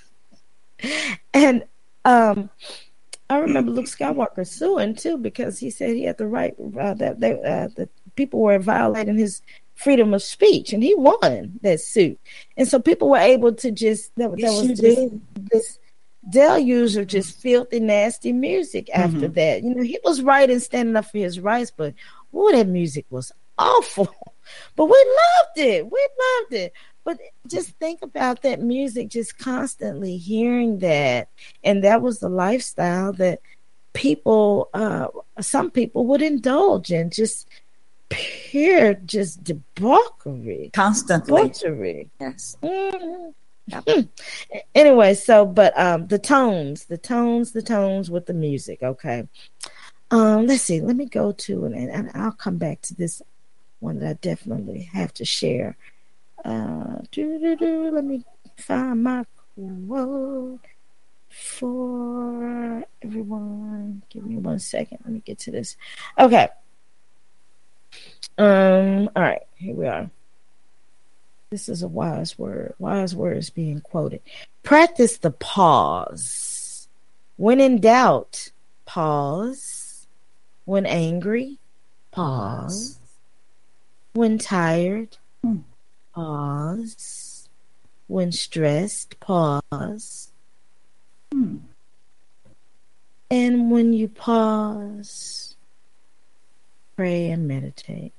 and um, I remember Luke Skywalker suing too because he said he had the right uh, that they uh, the people were violating his freedom of speech, and he won that suit. And so people were able to just that, yes, that was just this deluge of just filthy, nasty music after mm-hmm. that. You know, he was right in standing up for his rights, but oh, that music was awful. But we loved it. We loved it. But just think about that music, just constantly hearing that. And that was the lifestyle that people, uh, some people would indulge in, just pure, just debauchery. Constantly. Debauchery. Yes. Mm-hmm. Yep. Anyway, so, but um, the tones, the tones, the tones with the music, okay. Um, let's see, let me go to, and, and I'll come back to this one that I definitely have to share. Uh, doo-doo-doo, let me find my quote for everyone. Give me one second. Let me get to this. Okay. Um. All right. Here we are. This is a wise word. Wise words being quoted. Practice the pause. When in doubt, pause. When angry, pause. When tired, pause. When stressed, pause. Hmm. And when you pause, pray and meditate.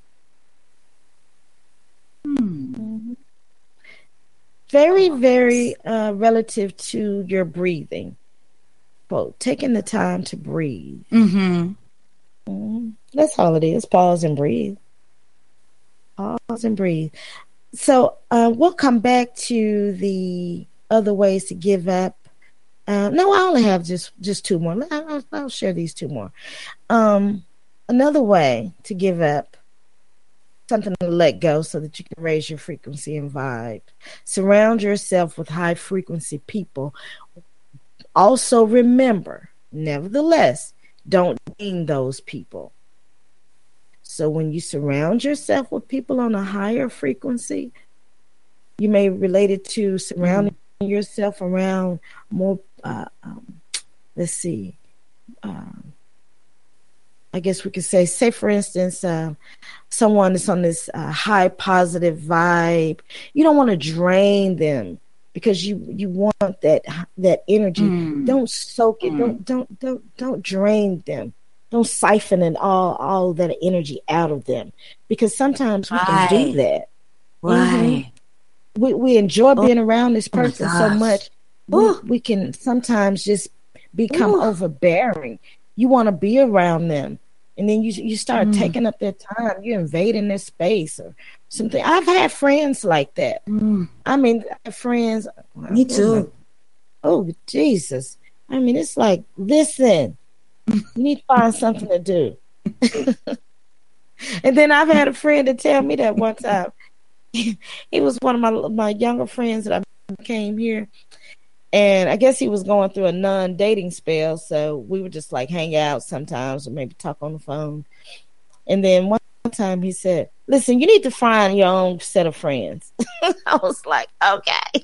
Hmm. Mm-hmm. Very, very uh, relative to your breathing. Well, taking the time to breathe. Mm-hmm. Mm-hmm. That's all it is. Pause and breathe. Pause and breathe. So uh, we'll come back to the other ways to give up. Uh, no, I only have just, just two more. I'll, I'll share these two more. Um, another way to give up, something to let go so that you can raise your frequency and vibe. Surround yourself with high frequency people. Also remember, nevertheless, don't deem those people. So when you surround yourself with people on a higher frequency, you may relate it to surrounding mm-hmm. yourself around more, uh, um, let's see, um, I guess we could say, say for instance, uh, someone that's on this uh, high positive vibe. You don't want to drain them because you, you want that that energy. Mm. Don't soak it. Mm. Don't don't don't don't drain them. Don't siphon it all all that energy out of them, because sometimes we Why? can do that. Why? Mm-hmm. We we enjoy being oh. around this person oh so much. We, we can sometimes just become Ooh. overbearing. You want to be around them, and then you you start mm. taking up their time. You're invading their space or something. I've had friends like that. Mm. I mean, I have friends. Me too. Oh, Jesus. I mean, it's like, listen, you need to find something to do. And then I've had a friend to tell me that one time. He was one of my my younger friends that I came here. And I guess he was going through a non-dating spell. So we would just like hang out sometimes or maybe talk on the phone. And then one time he said, listen, you need to find your own set of friends. I was like, okay.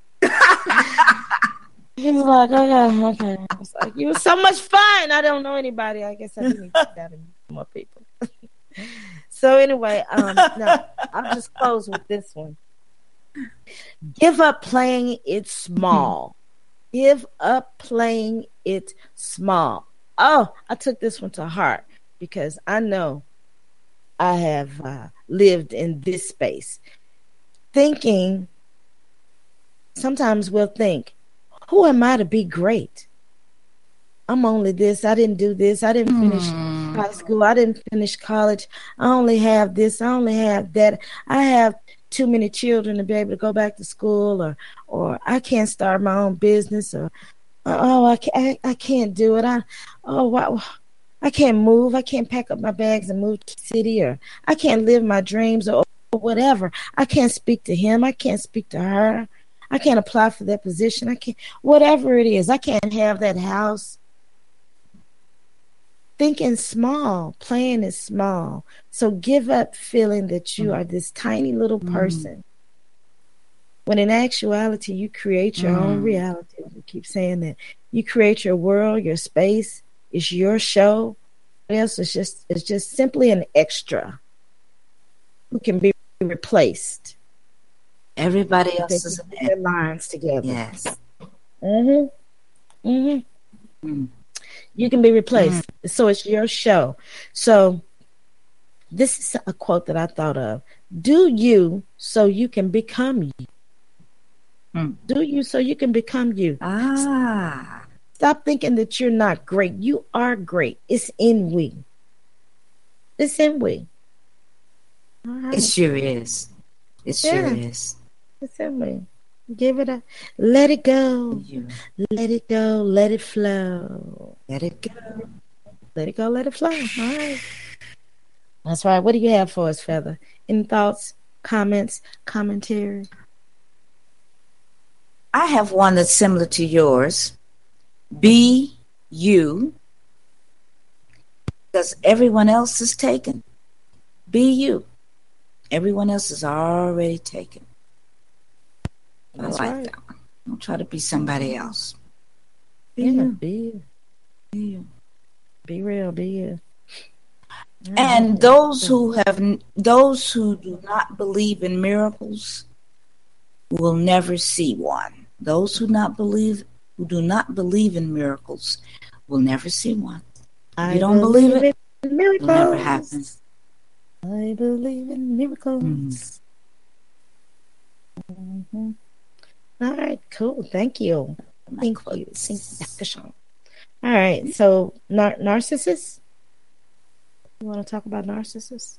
He was like, okay, okay. I was like, you were so much fun. I don't know anybody. I guess I do need to get out and meet more people. So anyway, um, no, I'll just close with this one. Give up playing it small. Give up playing it small. Oh, I took this one to heart because I know I have uh, lived in this space. Thinking, sometimes we'll think, who am I to be great? I'm only this. I didn't do this. I didn't finish mm. high school. I didn't finish college. I only have this. I only have that. I have too many children to be able to go back to school, or or I can't start my own business, or oh, I can't, I, I can't do it. I oh wow, I can't move. I can't pack up my bags and move to the city, or I can't live my dreams, or, or whatever. I can't speak to him. I can't speak to her. I can't apply for that position. I can't, whatever it is. I can't have that house. Thinking small, playing is small. So give up feeling that you are this tiny little person. Mm. When in actuality, you create your mm. own reality. We keep saying that. You create your world, your space. It's your show. What else is just it's just simply an extra who can be replaced. Everybody else is their lines together. Yes. Mm-hmm. Mm-hmm. Mm. You can be replaced. Mm. So it's your show. So this is a quote that I thought of. Do you so you can become you. Mm. Do you so you can become you. Ah. Stop thinking that you're not great. You are great. It's in we. It's in we. All right. It sure is. It yeah. sure is. It's in we. Give it a, let it go. Yeah. Let it go. Let it flow. Let it go. Let it go. Let it flow. All right. That's right. What do you have for us, Feather? Any thoughts, comments, commentary? I have one that's similar to yours. Be you. Because everyone else is taken. Be you. Everyone else is already taken. That's I like right. that one. Don't try to be somebody else. Be yeah, you. Be you. Be you. Be real. Be you. And those who have, those who do not believe in miracles, will never see one. Those who not believe, who do not believe in miracles, will never see one. If you don't believe, believe it, it will never happen. I believe in miracles. Mm-hmm. Mm-hmm. All right, cool. Thank you. Thank you. Thank you, Doctor Sean. All right, so nar- narcissists. You want to talk about narcissists?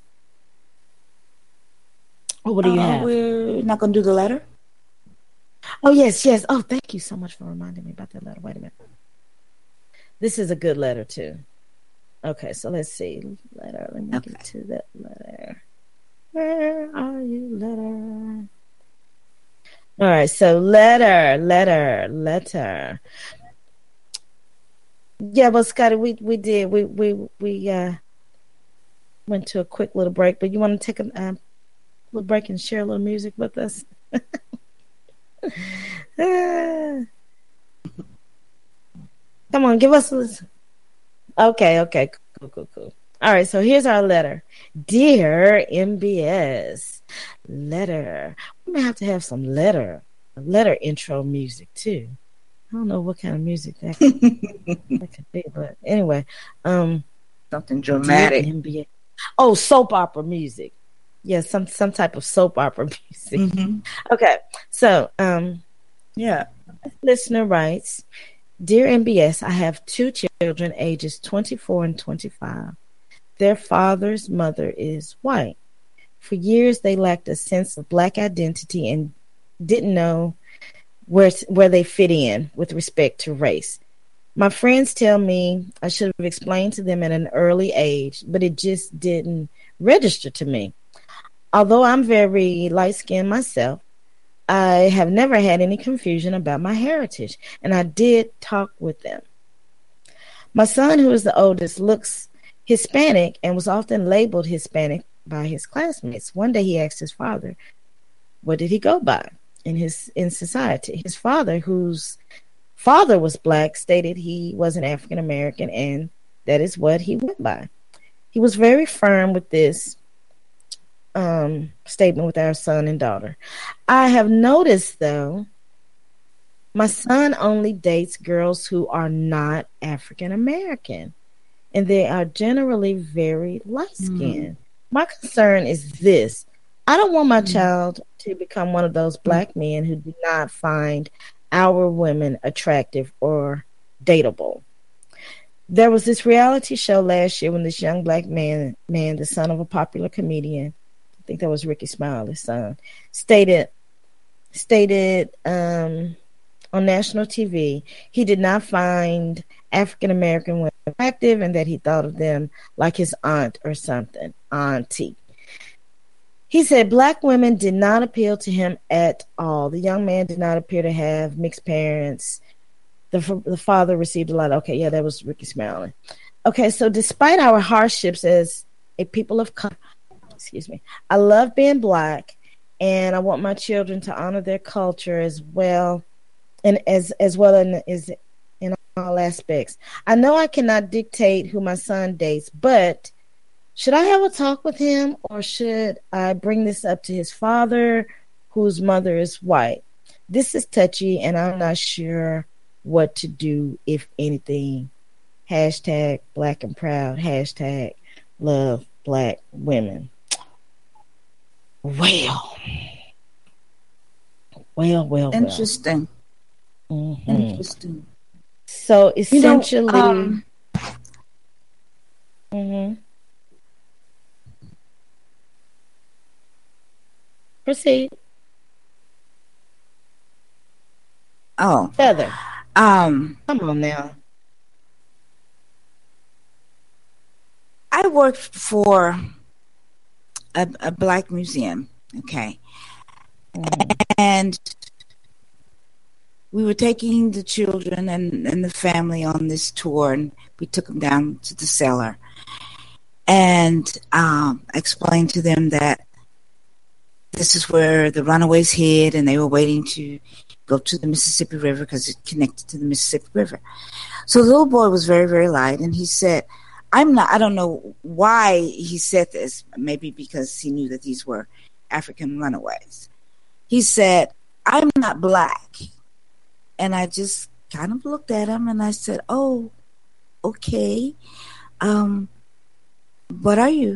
Or what do you uh, have? We're not going to do the letter? Oh, yes, yes. Oh, thank you so much for reminding me about that letter. Wait a minute. This is a good letter, too. Okay, so let's see. Letter. Let me okay. get to that letter. Where are you, letter? All right, so letter, letter, letter. Yeah, well, Scotty, we, we did. We, we, we, uh, went to a quick little break, but you want to take a uh, little break and share a little music with us? ah. Come on, give us a listen. Okay, okay, cool, cool, cool. All right, so here's our letter. Dear M B S, letter. We may have to have some letter, letter intro music too. I don't know what kind of music that could, that could be, but anyway, um, something dramatic. M B S. Oh, soap opera music. Yeah, some some type of soap opera music. Mm-hmm. Okay, so um, yeah, listener writes, Dear M B S, I have two children, ages twenty-four and twenty-five. Their father's mother is white. For years, they lacked a sense of black identity and didn't know where where they fit in with respect to race. My friends tell me I should have explained to them at an early age, but it just didn't register to me. Although I'm very light-skinned myself, I have never had any confusion about my heritage, and I did talk with them. My son, who is the oldest, looks Hispanic and was often labeled Hispanic by his classmates. One day he asked his father, what did he go by in his in society? His father, whose father was black, stated he was an African American, and that is what he went by. He was very firm with this um, statement with our son and daughter. I have noticed, though, my son only dates girls who are not African American, and they are generally very light-skinned. Mm. My concern is this. I don't want my mm. child to become one of those black men who do not find our women attractive or dateable. There was this reality show last year when this young black man, man, the son of a popular comedian, I think that was Ricky Smiley's son, stated, stated um, on national T V he did not find African American women attractive and that he thought of them like his aunt or something, auntie. He said black women did not appeal to him at all. The young man did not appear to have mixed parents. The, the father received a lot. Okay, yeah, that was Ricky Smiley. Okay, so despite our hardships as a people of color, excuse me, I love being black, and I want my children to honor their culture as well, and as as well in, as in all aspects. I know I cannot dictate who my son dates, but should I have a talk with him, or should I bring this up to his father, whose mother is white? This is touchy, and I'm not sure what to do, if anything. Hashtag black and proud. Hashtag love black women. Well. Well, well, well. Interesting. Mm-hmm. Interesting. So essentially... You know, um, mm-hmm. Proceed. Oh. Feather. Um, Come on now. I worked for a, a black museum, okay? Mm. And we were taking the children and, and the family on this tour, and we took them down to the cellar. And um, I explained to them that this is where the runaways hid, and they were waiting to go to the Mississippi River because it connected to the Mississippi River. So the little boy was very, very light, and he said, I'm not, I don't know why he said this, maybe because he knew that these were African runaways. He said, I'm not black. And I just kind of looked at him and I said, oh, okay. Um, what are you?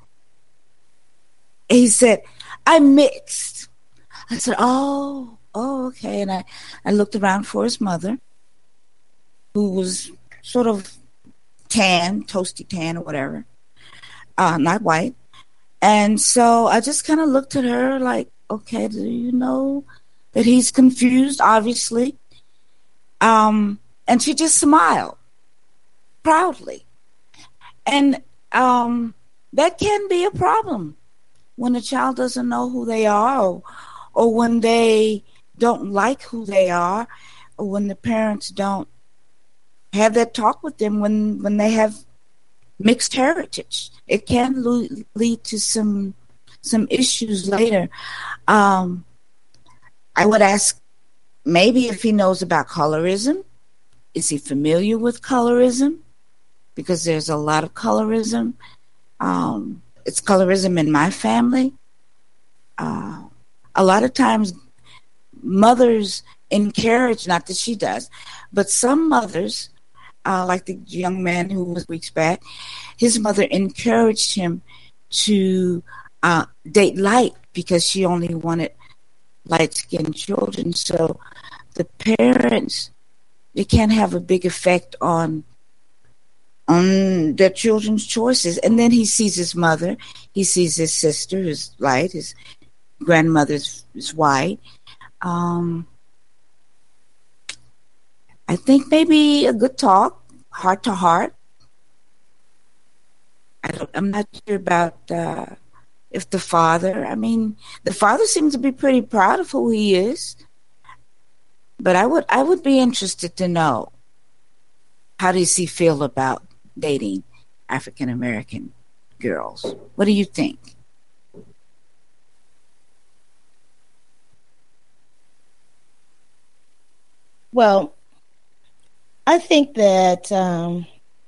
And he said, I'm mixed. I said, oh, oh, okay. And I, I looked around for his mother, who was sort of tan, toasty tan or whatever, uh, not white. And so I just kind of looked at her like, okay, do you know that he's confused, obviously? Um, and she just smiled proudly. And um, that can be a problem when a child doesn't know who they are, or, or when they don't like who they are, or when the parents don't have that talk with them when, when they have mixed heritage. It can lo- lead to some some issues later. Um, I would ask maybe if he knows about colorism. Is he familiar with colorism? Because there's a lot of colorism. Um, it's colorism in my family. Uh, a lot of times mothers encourage, not that she does, but some mothers, Uh, like the young man who was weeks back, his mother encouraged him to uh, date light because she only wanted light-skinned children. So the parents, it can have a big effect on on their children's choices. And then he sees his mother, he sees his sister who's light, his grandmother's is white. Um, I think maybe a good talk, heart to heart. I don't, I'm not sure about uh, if the father, I mean, the father seems to be pretty proud of who he is. But I would I would be interested to know, how does he feel about dating African American girls? What do you think? Well, I think that um,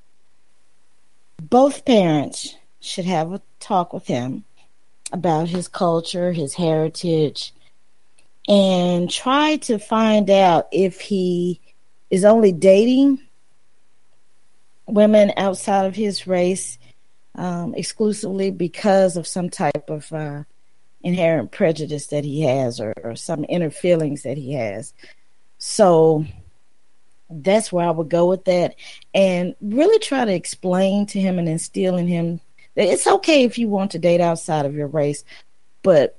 both parents should have a talk with him about his culture, his heritage, and try to find out if he is only dating women outside of his race um, exclusively because of some type of uh, inherent prejudice that he has, or, or some inner feelings that he has. So that's where I would go with that, and really try to explain to him and instill in him that it's okay if you want to date outside of your race, but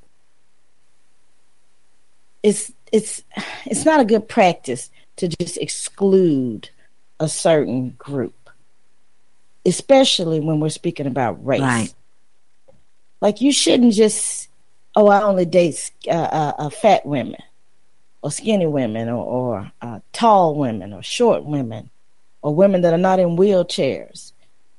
it's it's it's not a good practice to just exclude a certain group, especially when we're speaking about race. Right. Like, you shouldn't just, oh, I only date uh, uh, uh, fat women, or skinny women, or, or uh, tall women, or short women, or women that are not in wheelchairs.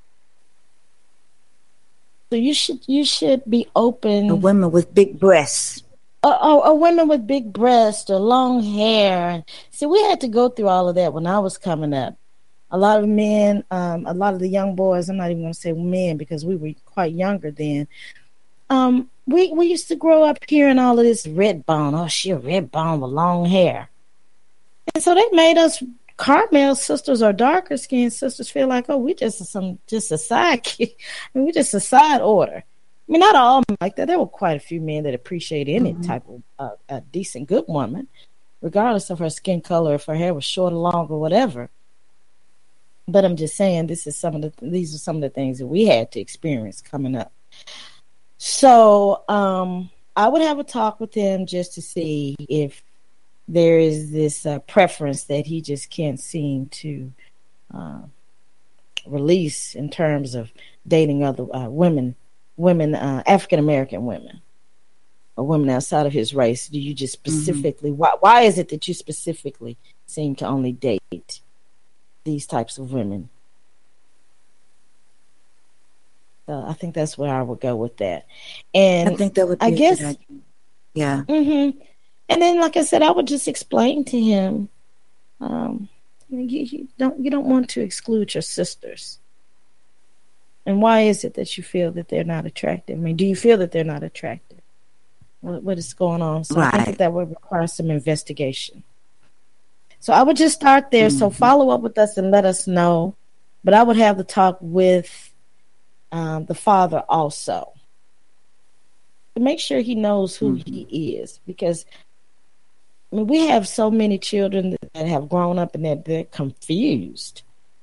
So you should you should be open. The women with big breasts. Or, or, or women with big breasts or long hair. See, we had to go through all of that when I was coming up. A lot of men, um, a lot of the young boys, I'm not even going to say men because we were quite younger then. Um, we, we used to grow up hearing all of this red bone. Oh, she a red bone with long hair. And so they made us Carmel sisters or darker skinned sisters feel like, oh, we just some just a side kid. I mean, we just a side order. I mean, not all like that. There were quite a few men that appreciate any mm-hmm. type of uh, a decent, good woman, regardless of her skin color, if her hair was short or long or whatever. But I'm just saying, this is some of the these are some of the things that we had to experience coming up. So um, I would have a talk with him just to see if there is this uh, preference that he just can't seem to uh, release in terms of dating other uh, women. Women, uh, African American women, or women outside of his race. Do you just specifically? Mm-hmm. Why? Why is it that you specifically seem to only date these types of women? So I think that's where I would go with that. And I think that would. Be I guess, a good idea. Yeah. Mm-hmm. And then, like I said, I would just explain to him, um, you, you don't you don't want to exclude your sisters. And why is it that you feel that they're not attractive? I mean, do you feel that they're not attractive? What, what is going on? So right. I think that, that would require some investigation. So I would just start there. Mm-hmm. So follow up with us and let us know. But I would have the talk with um, the father also, to make sure he knows who mm-hmm. he is. Because, I mean, we have so many children that, that have grown up and that they're confused.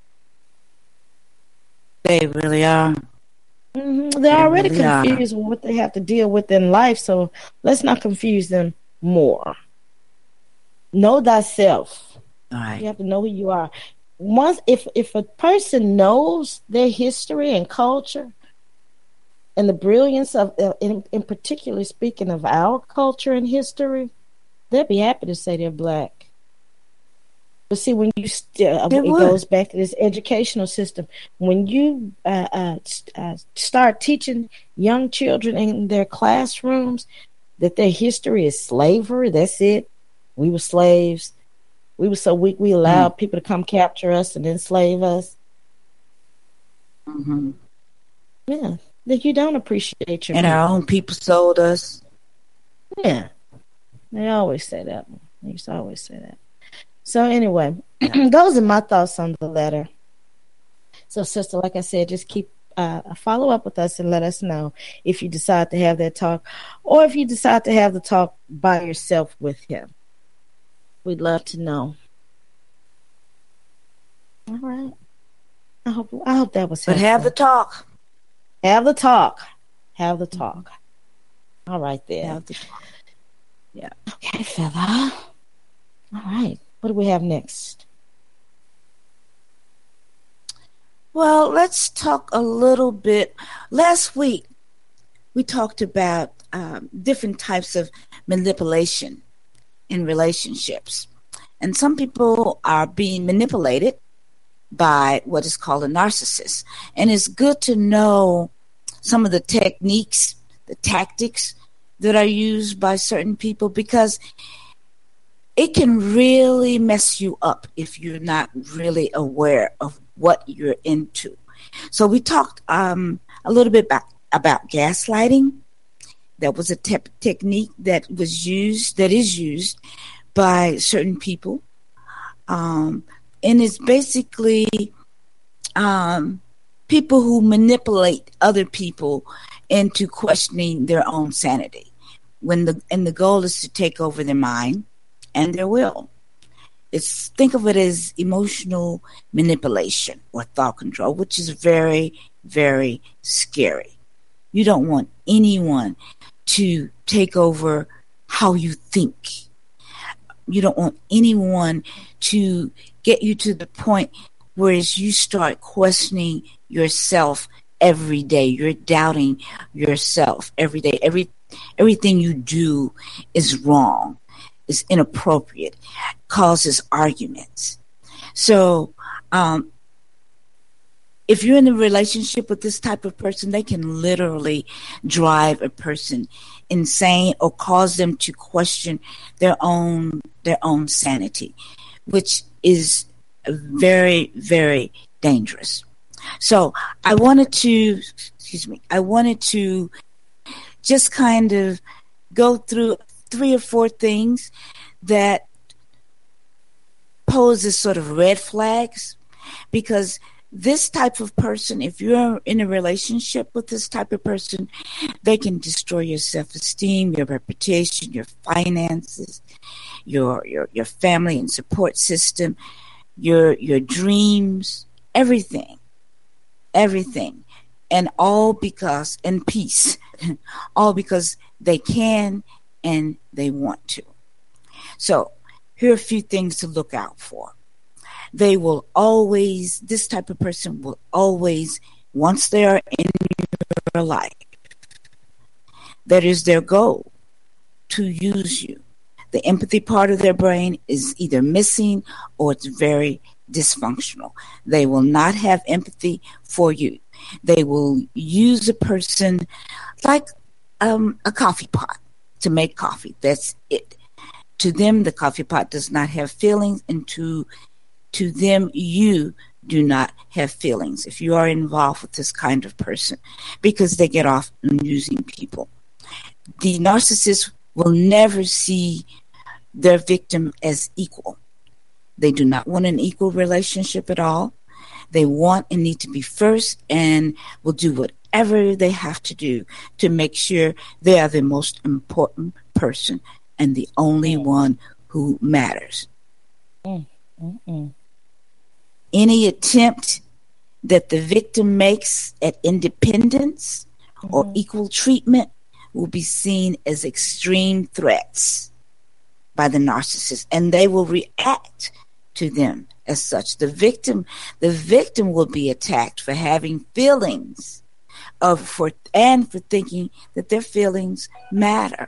They really are. Mm-hmm. They're they already really confused are. with what they have to deal with in life, so let's not confuse them more. Know thyself. All right. You have to know who you are. Once, if if a person knows their history and culture, and the brilliance of, uh, in, in particular, speaking of our culture and history, they'll be happy to say they're Black. But see, when you st- uh, it, it goes back to this educational system. When you uh, uh, uh, start teaching young children in their classrooms that their history is slavery, that's it. We were slaves. We were so weak. We allowed mm. people to come capture us and enslave us. Mm-hmm. Yeah, that you don't appreciate your and people. Our own people sold us. Yeah, they always say that. They used to always say that. So anyway, those are my thoughts on the letter. So, sister, like I said, just keep uh, follow up with us and let us know if you decide to have that talk, or if you decide to have the talk by yourself with him. We'd love to know. All right. I hope I hope that was helpful. But have the talk. Have the talk. Have the talk. All right, there. Have the talk. Yeah. Okay, fella. All right. What do we have next? Well, let's talk a little bit. Last week, we talked about um, different types of manipulation in relationships. And some people are being manipulated by what is called a narcissist. And it's good to know some of the techniques, the tactics that are used by certain people, because it can really mess you up if you're not really aware of what you're into. So we talked um, a little bit about, about gaslighting. That was a te- technique that was used, that is used by certain people. Um, and it's basically um, people who manipulate other people into questioning their own sanity. When the and the goal is to take over their mind and their will. It's think of it as emotional manipulation or thought control, which is very, very scary. You don't want anyone to take over how you think. You don't want anyone to get you to the point where you start questioning yourself every day. You're doubting yourself every day. Every everything you do is wrong, is inappropriate, causes arguments. So um, if you're in a relationship with this type of person, they can literally drive a person insane or cause them to question their own their own sanity, which is very, very dangerous. So I wanted to, excuse me, I wanted to just kind of go through three or four things that pose as sort of red flags, because this type of person, if you're in a relationship with this type of person, they can destroy your self-esteem, your reputation, your finances, your your your family and support system, your your dreams, everything, everything, and all because, and peace, all because they can and they want to. So here are a few things to look out for. They will always, this type of person will always, once they are in your life, that is their goal, to use you. The empathy part of their brain is either missing or it's very dysfunctional. They will not have empathy for you. They will use a person like um, a coffee pot to make coffee. That's it. To them, the coffee pot does not have feelings, and to to them, you do not have feelings if you are involved with this kind of person, because they get off on using people. The narcissist will never see their victim as equal. They do not want an equal relationship at all. They want and need to be first, and will do whatever they have to do to make sure they are the most important person and the only mm. one who matters. Mm. Mm-mm. Any attempt that the victim makes at independence mm-hmm. or equal treatment will be seen as extreme threats by the narcissist, and they will react to them as such. The victim, the victim will be attacked for having feelings of for and for thinking that their feelings matter.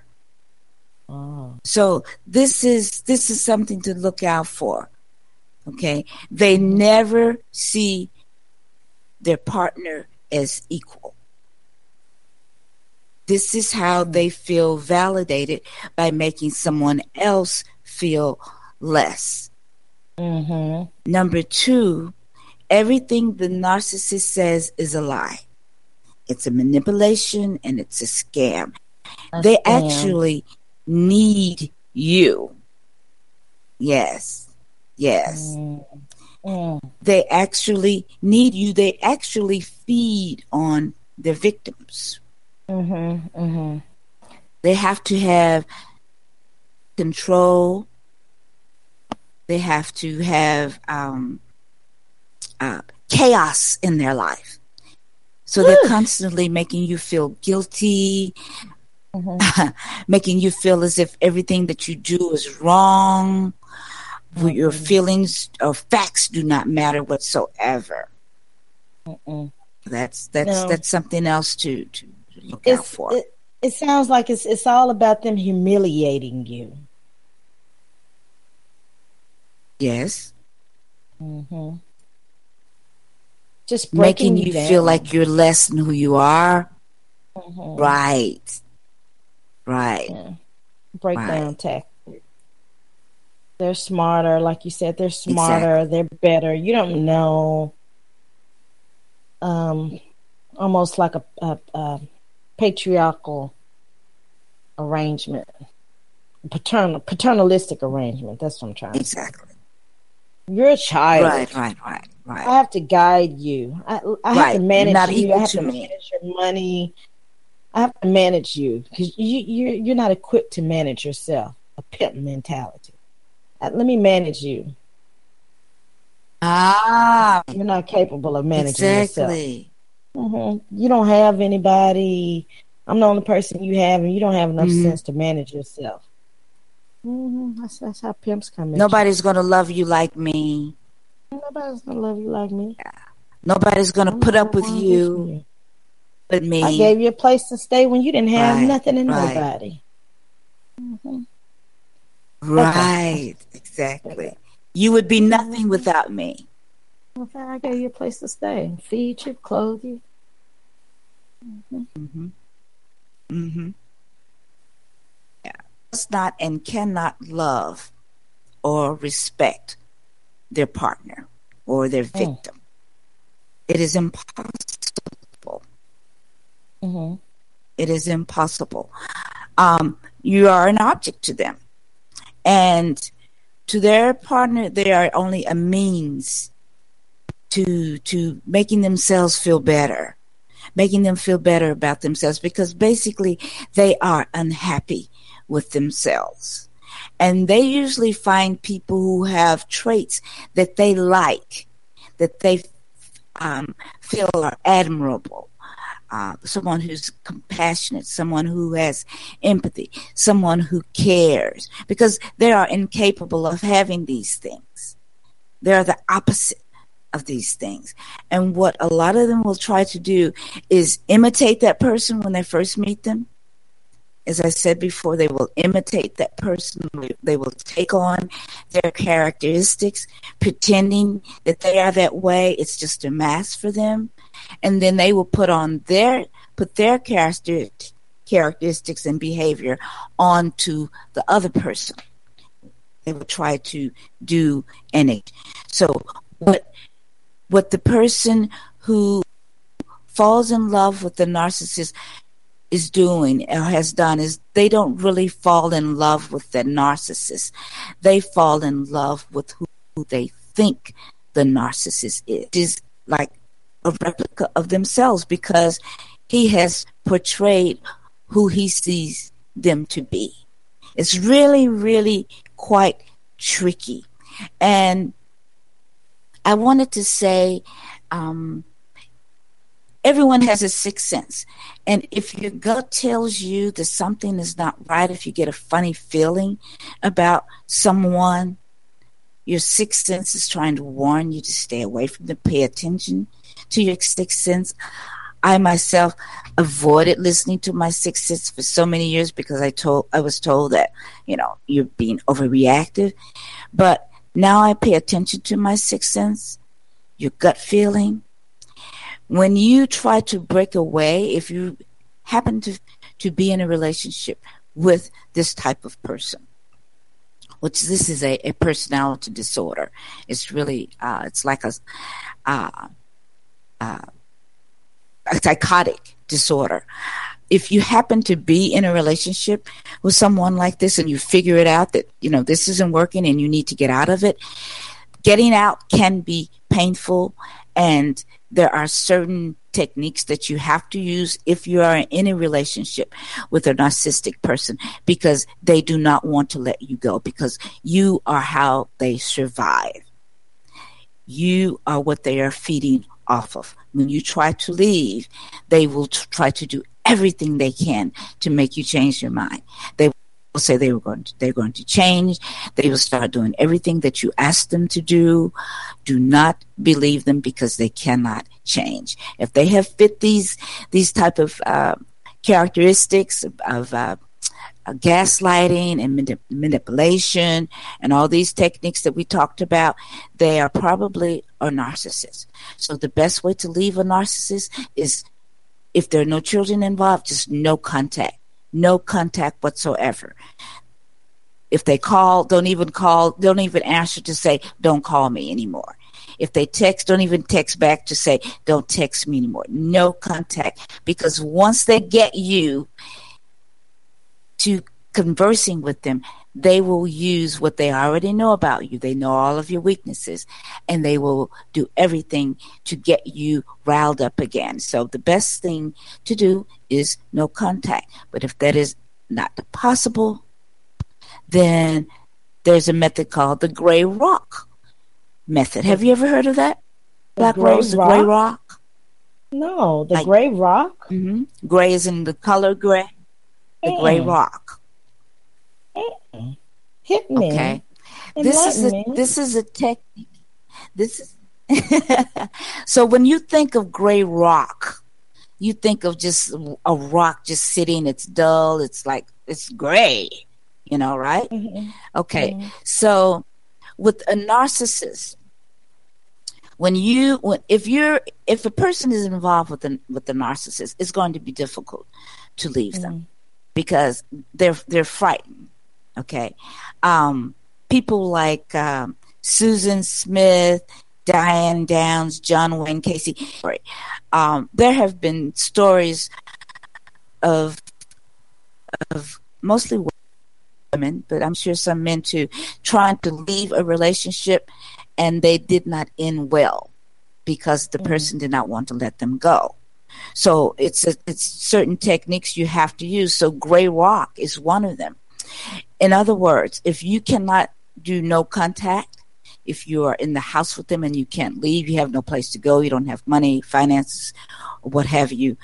Oh. So this is this is something to look out for. Okay, they never see their partner as equal. This is how they feel validated, by making someone else feel less. Mm-hmm. Number two, everything the narcissist says is a lie. It's a manipulation and it's a scam. A they scam. Actually need you. Yes. Yes. Mm. Mm. They actually need you. They actually feed on their victims. Mm-hmm. Mm-hmm. They have to have control. They have to have um, uh, chaos in their life. So Woo. They're constantly making you feel guilty, mm-hmm. making you feel as if everything that you do is wrong. Mm-hmm. Your feelings or facts do not matter whatsoever. Mm-mm. That's that's No. that's something else to, to look It's out for. it, it sounds like it's it's all about them humiliating you. Yes. Mm-hmm. Just breaking Making you you feel down. like you're less than who you are. Mm-hmm. Right. Right. Yeah. Breakdown Right. tactics. They're smarter, like you said. They're smarter. Exactly. They're better. You don't know. Um, almost like a, a, a patriarchal arrangement, paternal paternalistic arrangement. That's what I'm trying to say. Exactly. You're a child. Right, right, right, right. I have to guide you. I, I have Right. to You're manage not you. I equal have to to me. manage your money. I have to manage you because you, you're you're not equipped to manage yourself. A pimp mentality. Uh, Let me manage you. Ah, You're not capable of managing yourself. exactly. hmm You don't have anybody. I'm the only person you have, and you don't have enough hmm sense to manage yourself. hmm That's, that's how pimps come at you. Nobody's going to love you like me. Nobody's gonna love you like me. Nobody's going to I'm put the up only with one good for you you. but I me. gave you a place to stay when you didn't have Right, nothing and right, nobody. hmm Okay. right. Exactly. You would be nothing Mhm. without me. Okay, I gave you a place to stay, feed you, clothe you. hmm hmm Yeah. Does not and cannot love or respect their partner or their Mm. victim. It is impossible. Mm-hmm. It is impossible. Um, you are an object to them. And to their partner, they are only a means to to making themselves feel better, making them feel better about themselves, because basically they are unhappy with themselves. And they usually find people who have traits that they like, that they um, feel are admirable. Uh, someone who's compassionate, someone who has empathy, someone who cares, because they are incapable of having these things. They are the opposite of these things. And what a lot of them will try to do is imitate that person when they first meet them. As I said before, they will imitate that person. They will take on their characteristics, pretending that they are that way. It's just a mask for them. And then they will put on their put their character, characteristics and behavior onto the other person. They will try to do any. So what what the person who falls in love with the narcissist is doing or has done is they don't really fall in love with the narcissist. They fall in love with who, who they think the narcissist is. It is like a replica of themselves because he has portrayed who he sees them to be. It's really, really quite tricky. And I wanted to say, um, everyone has a sixth sense. And if your gut tells you that something is not right, if you get a funny feeling about someone, your sixth sense is trying to warn you to stay away from them, pay attention to your sixth sense. I myself avoided listening to my sixth sense for so many years because I told I was told that, you know, you're being overreactive. But now I pay attention to my sixth sense, your gut feeling. When you try to break away, if you happen to, to be in a relationship with this type of person, which this is a, a personality disorder. It's really, uh, it's like a, uh, uh, a psychotic disorder. If you happen to be in a relationship with someone like this and you figure it out that, you know, this isn't working and you need to get out of it, getting out can be painful, and there are certain techniques that you have to use if you are in a relationship with a narcissistic person, because they do not want to let you go, because you are how they survive. You are what they are feeding off of. When you try to leave, they will t- try to do everything they can to make you change your mind. They say they were going to, they're going to change. They will start doing everything that you ask them to do. Do not believe them because they cannot change. If they have fit these these type of uh, characteristics of, of uh, uh, gaslighting and manip- manipulation and all these techniques that we talked about, they are probably a narcissist. So the best way to leave a narcissist is, if there are no children involved, just no contact. No contact whatsoever. If they call, don't even call, don't even answer to say, don't call me anymore. If they text, don't even text back to say, don't text me anymore. No contact. Because once they get you to conversing with them, they will use what they already know about you. They know all of your weaknesses, and they will do everything to get you riled up again. So the best thing to do is no contact. But if that is not possible, then there's a method called the gray rock method. Have you ever heard of that? Black Rose, the gray rock? No, the like, gray rock? Mm-hmm. Gray is in the color gray. The mm. gray rock. Mm. Hit me. Okay. This is a, me. this is a technique. This is so when you think of gray rock, you think of just a rock just sitting. It's dull. It's like it's gray, you know, right? Mm-hmm. Okay. Mm-hmm. So with a narcissist, when you when if you're if a person is involved with the with the narcissist, it's going to be difficult to leave mm-hmm. them because they're they're frightened. Okay. Um, people like um, Susan Smith, Diane Downs, John Wayne Casey. Um, there have been stories of of mostly women, but I'm sure some men too, trying to leave a relationship, and they did not end well because the mm-hmm. person did not want to let them go. So it's a, it's certain techniques you have to use. So gray rock is one of them. In other words, if you cannot do no contact, if you are in the house with them and you can't leave, you have no place to go, you don't have money, finances, what have you,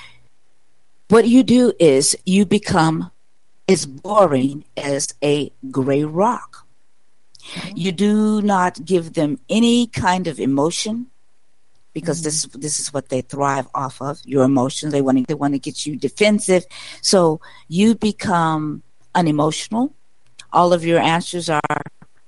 what you do is you become as boring as a gray rock. Mm-hmm. You do not give them any kind of emotion because mm-hmm. this this is what they thrive off of, your emotions. They want to they want to get you defensive. So you become unemotional. All of your answers are,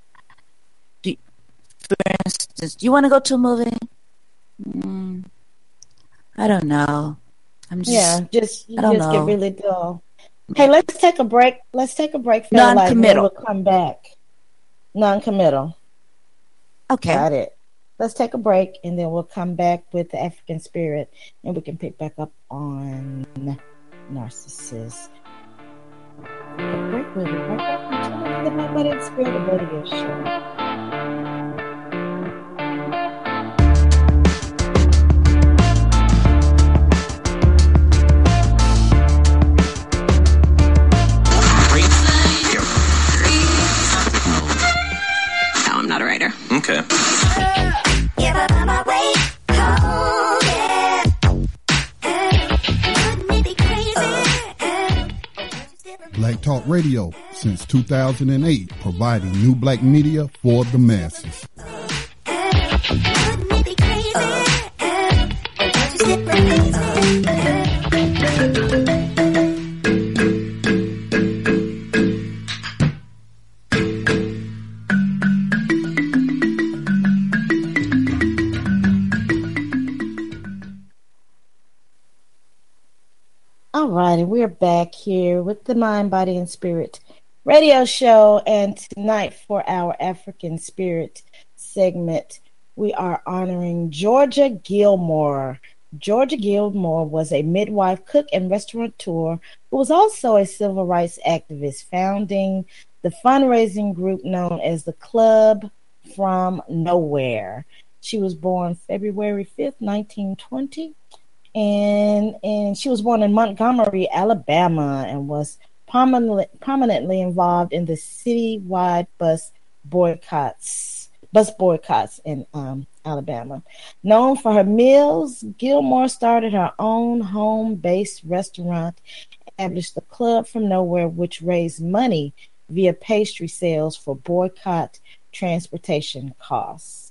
do, for instance, do you want to go to a movie? Mm, I don't know. I'm just yeah, just you I don't just know. get really dull. Hey, let's take a break. Let's take a break. Non-committal. Like, we'll come back. Non-committal. Okay. Got it. Let's take a break, and then we'll come back with the African spirit, and we can pick back up on narcissists. Break with it. Right back to the Mind, Body, and Spirit Radio Show. Okay. Black Talk Radio since two thousand eight, providing new black media for the masses. All right, and we're back here with the Mind, Body, and Spirit Radio Show. And tonight, for our African Spirit segment, we are honoring Georgia Gilmore. Georgia Gilmore was a midwife, cook, and restaurateur who was also a civil rights activist, founding the fundraising group known as the Club from Nowhere. She was born February fifth, nineteen twenty. And and she was born in Montgomery, Alabama, and was prominently prominently involved in the citywide bus boycotts, bus boycotts in um, Alabama. Known for her meals, Gilmore started her own home-based restaurant established the Club from Nowhere, which raised money via pastry sales for boycott transportation costs.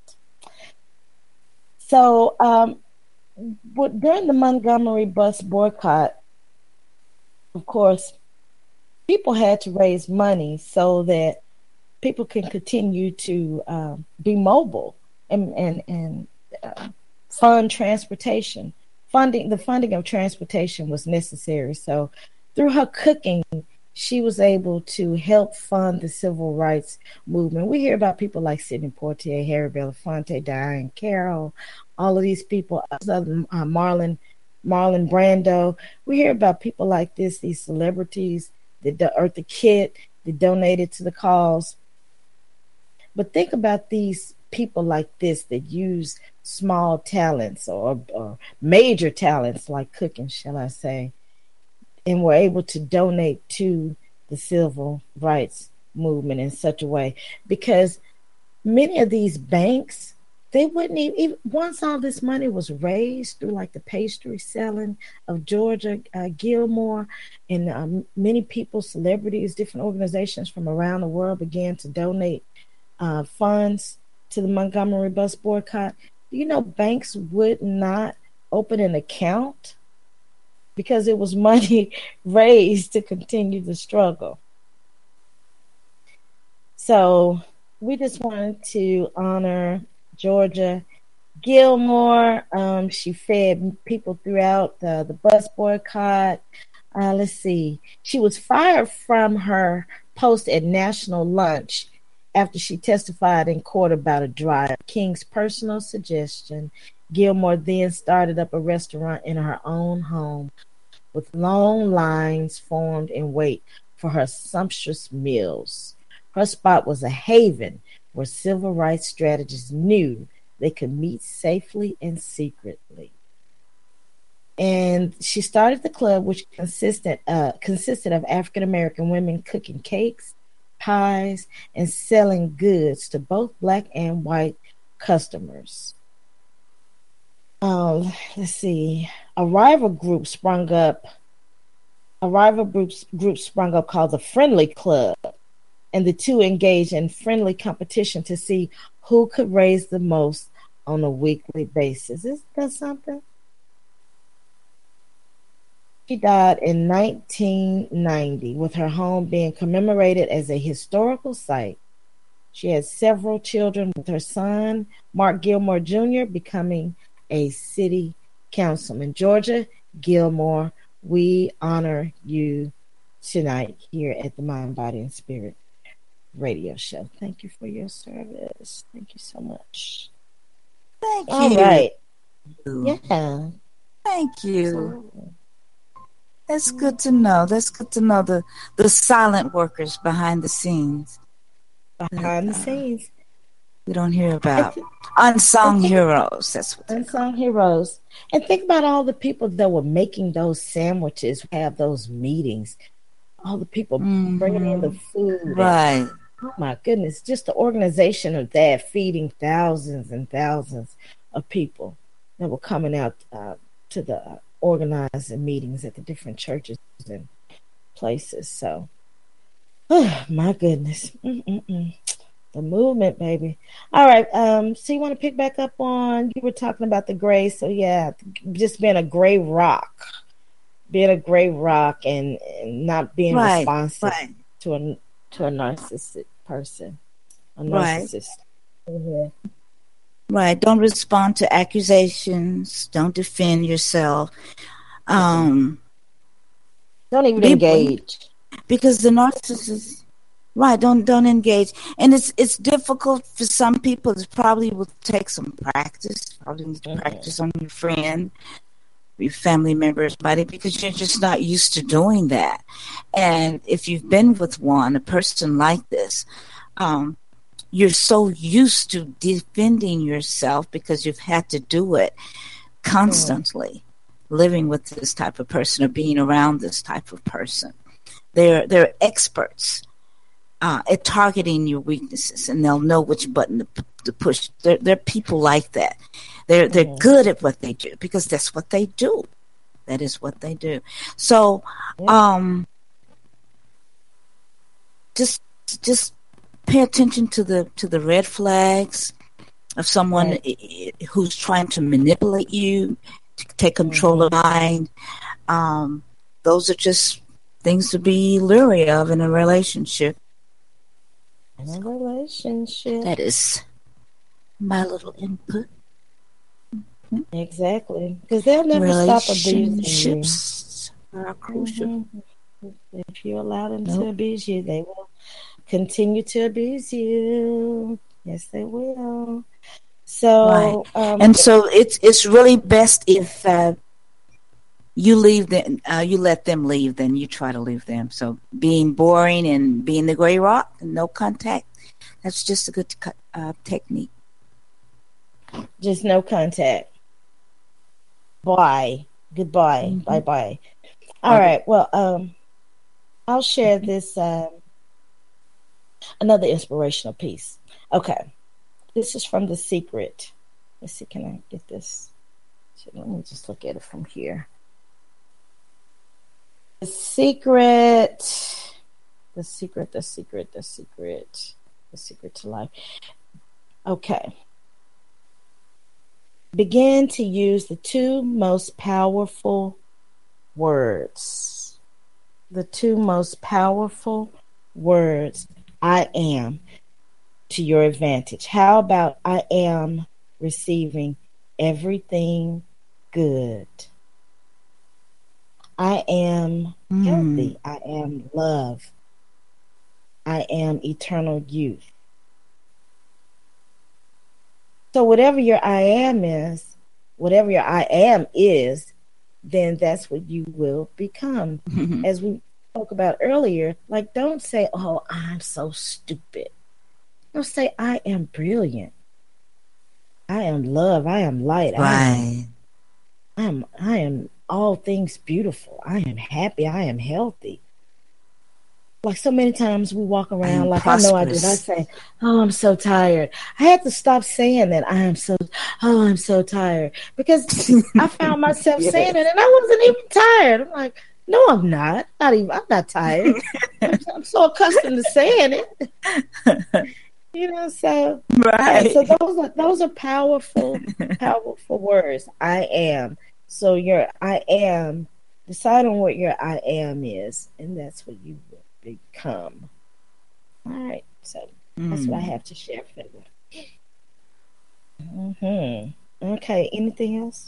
So um, during the Montgomery bus boycott, of course, people had to raise money so that people can continue to uh, be mobile and and and uh, fund transportation. Funding the funding of transportation was necessary. So, through her cooking, she was able to help fund the civil rights movement. We hear about people like Sidney Poitier, Harry Belafonte, Diane Carroll, all of these people, uh, Marlon Marlon Brando. We hear about people like this, these celebrities, the Eartha Kitt, that donated to the cause. But think about these people like this that use small talents or, or major talents like cooking, shall I say, and were able to donate to the civil rights movement in such a way. Because many of these banks, they wouldn't even, even once all this money was raised through like the pastry selling of Georgia uh, Gilmore, and um, many people, celebrities, different organizations from around the world began to donate uh, funds to the Montgomery bus boycott. You know, banks would not open an account because it was money raised to continue the struggle. So we just wanted to honor Georgia Gilmore. Um, she fed people throughout the, the bus boycott. Uh, let's see. She was fired from her post at National Lunch after she testified in court about a drive. King's personal suggestion, Gilmore then started up a restaurant in her own home with long lines formed in wait for her sumptuous meals. Her spot was a haven where civil rights strategists knew they could meet safely and secretly. And she started the club, which consisted uh, consisted of African American women cooking cakes, pies, and selling goods to both black and white customers. Um, let's see. A rival group sprung up. A rival group, group sprung up called the Friendly Club, and the two engaged in friendly competition to see who could raise the most on a weekly basis. Isn't that something? She died in nineteen ninety, with her home being commemorated as a historical site. She had several children, with her son, Mark Gilmore Junior, becoming a city councilman. Georgia Gilmore, we honor you tonight here at the Mind, Body, and Spirit radio show. Thank you for your service. Thank you so much. Thank you. All right. Yeah. Thank you. That's good to know. That's good to know the, the silent workers behind the scenes. Behind that, the uh, scenes. We don't hear about. Unsung heroes. That's what Unsung heroes. And think about all the people that were making those sandwiches, have those meetings. All the people mm-hmm. bringing in the food. Right. And, oh my goodness. Just the organization of that, feeding thousands and thousands of people that were coming out uh, to the uh, organizing meetings at the different churches and places. So, oh my goodness. Mm-mm-mm. The movement, baby. All right. Um, so you want to pick back up on, you were talking about the gray. So yeah, just being a gray rock, being a gray rock and, and not being right, responsive right. to a, to a narcissistic person, a right. narcissist. Mm-hmm. Right. Don't respond to accusations. Don't defend yourself. Um, don't even engage. Because the narcissist, right, don't don't engage. And it's it's difficult for some people. It probably will take some practice. Probably need to mm-hmm. practice on your friend, your family members, buddy, because you're just not used to doing that. And if you've been with one, a person like this, um, you're so used to defending yourself because you've had to do it constantly, mm. living with this type of person or being around this type of person. They're they're experts uh, at targeting your weaknesses, and they'll know which button to, to push. They're, they're people like that. They're they're mm. good at what they do because that's what they do. That is what they do. So, Yeah. um, just just pay attention to the to the red flags of someone Right. who's trying to manipulate you, to take control Mm-hmm. of mind. Um, those are just things to be leery of in a relationship. In a relationship. That is my little input. Exactly. Because they'll never stop abusing you. Relationships are crucial. Mm-hmm. If you allow them Nope. to abuse you, they will continue to abuse you. Yes, they will. Right. So, um, And so it's it's really best if uh, you leave them, uh, you let them leave, then you try to leave them. So being boring and being the gray rock and no contact, that's just a good uh, technique. just no contact. Bye. Goodbye. Mm-hmm. Bye bye. All Okay. right. Well, um, I'll share this um, another inspirational piece. Okay. This is from The Secret. Let's see, can I get this? Let me just look at it from here. The Secret. The Secret, The Secret, The Secret. The Secret to Life. Okay. Begin to use the two most powerful words. The two most powerful words, I am, to your advantage. How about I am receiving everything good? I am Mm. healthy. I am love. I am eternal youth. So whatever your I am is, whatever your I am is, then that's what you will become. Mm-hmm. As we spoke about earlier, like don't say, oh, I'm so stupid. Don't say, I am brilliant. I am love. I am light. Right. I am, I am, I am all things beautiful. I am happy. I am healthy. Like so many times we walk around, I like prosperous. I know I did. I say, oh, I'm so tired. I had to stop saying that. I am so, oh, I'm so tired. Because I found myself yes. saying it and I wasn't even tired. I'm like, no, I'm not. Not even, I'm not tired. I'm, I'm so accustomed to saying it. You know, so, right. Yeah, so those are, those are powerful, powerful words. I am. So your I am, decide on what your I am is, and that's what you will become. All right, so mm. that's what I have to share for you. Mm-hmm. Okay, anything else?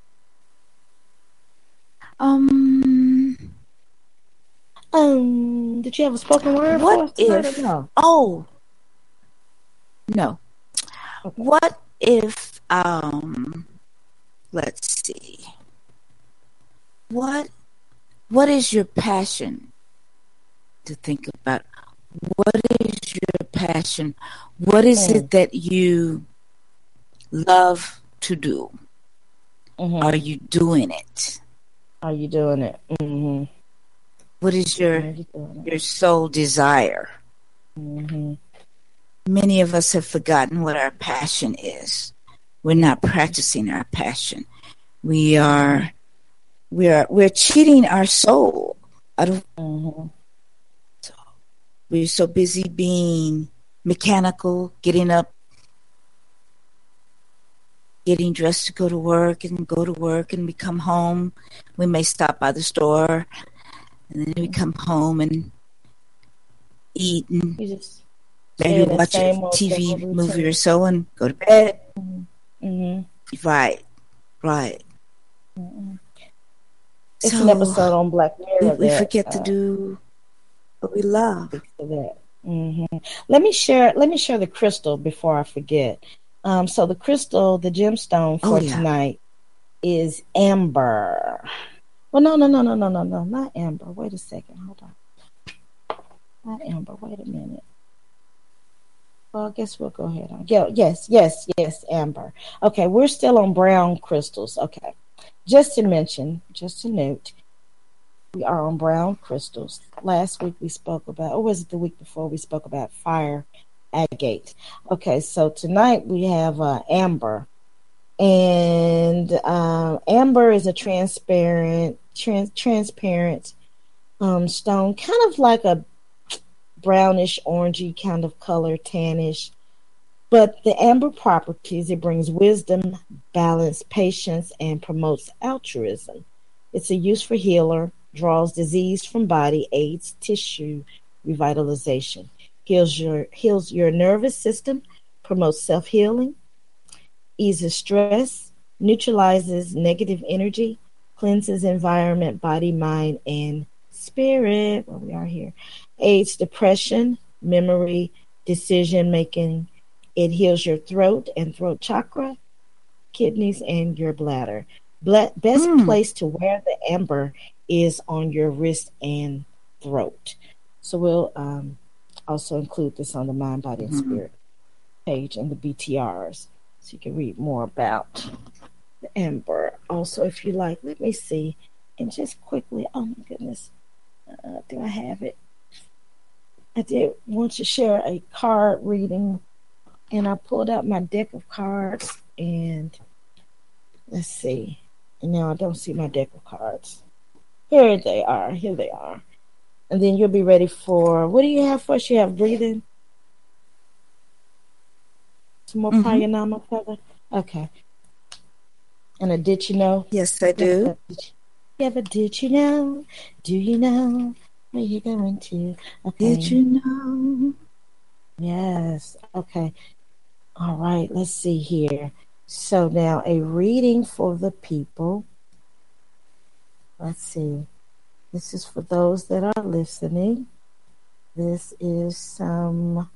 Um, um, did you have a spoken word what for us tonight if? Or no? Oh, no. Okay. What if? Um, let's see. What What is your passion? To think about. What is your passion? What is mm. it that you love to do? Mm-hmm. Are you doing it? Are you doing it? Mm-hmm. What is your you your sole desire? Mm-hmm. Many of us have forgotten what our passion is. We're not practicing our passion. We are we are we're cheating our soul out of. Mm-hmm. So we're so busy being mechanical, getting up, getting dressed to go to work, and go to work, and we come home. We may stop by the store, and then we come home and eat and just maybe watch a T V movie or so and go to bed. Mm-hmm. Right, right. Mm-hmm. It's so an episode on Black Mirror. We, we that, forget uh, to do what we love. That. Mm-hmm. Let me share. Let me share the crystal before I forget. Um, so the crystal, the gemstone for oh, yeah. tonight is amber. Well, no, no, no, no, no, no, no, not amber. Wait a second. Hold on. Not amber. Wait a minute. Well, I guess we'll go ahead on. Yeah, yes, yes, yes, amber. Okay, we're still on brown crystals. Okay. Just to mention, just to note, we are on brown crystals. Last week we spoke about, or was it the week before we spoke about fire agate? Okay, so tonight we have uh, amber. And um, amber is a transparent, trans- transparent um, stone, kind of like a brownish, orangey kind of color, tannish. But the amber properties, it brings wisdom, balance, patience, and promotes altruism. It's a use for healer, draws disease from body, aids tissue revitalization, heals your heals your nervous system, promotes self-healing, eases stress, neutralizes negative energy, cleanses environment, body, mind, and spirit. Well, we are here. Aids depression, memory, decision making. It heals your throat and throat chakra, kidneys, and your bladder. Bla- best Mm. place to wear the amber is on your wrist and throat. So we'll um, also include this on the Mind, Body, and Mm-hmm. Spirit page in the B T Rs, so you can read more about the amber. Also, if you like, let me see, and just quickly. Oh my goodness, uh, do I have it? I did want to share a card reading, and I pulled out my deck of cards, and let's see. And now I don't see my deck of cards. Here they are. Here they are. And then you'll be ready for, what do you have for us? You have breathing? Some more Mm-hmm. pranayama, feather? Okay. And a did you know? Yes, I do. You have a did you know? Do you know where you're going to? Okay. Did you know? Yes. Okay. All right. Let's see here. So now a reading for the people. Let's see. This is for those that are listening. This is some,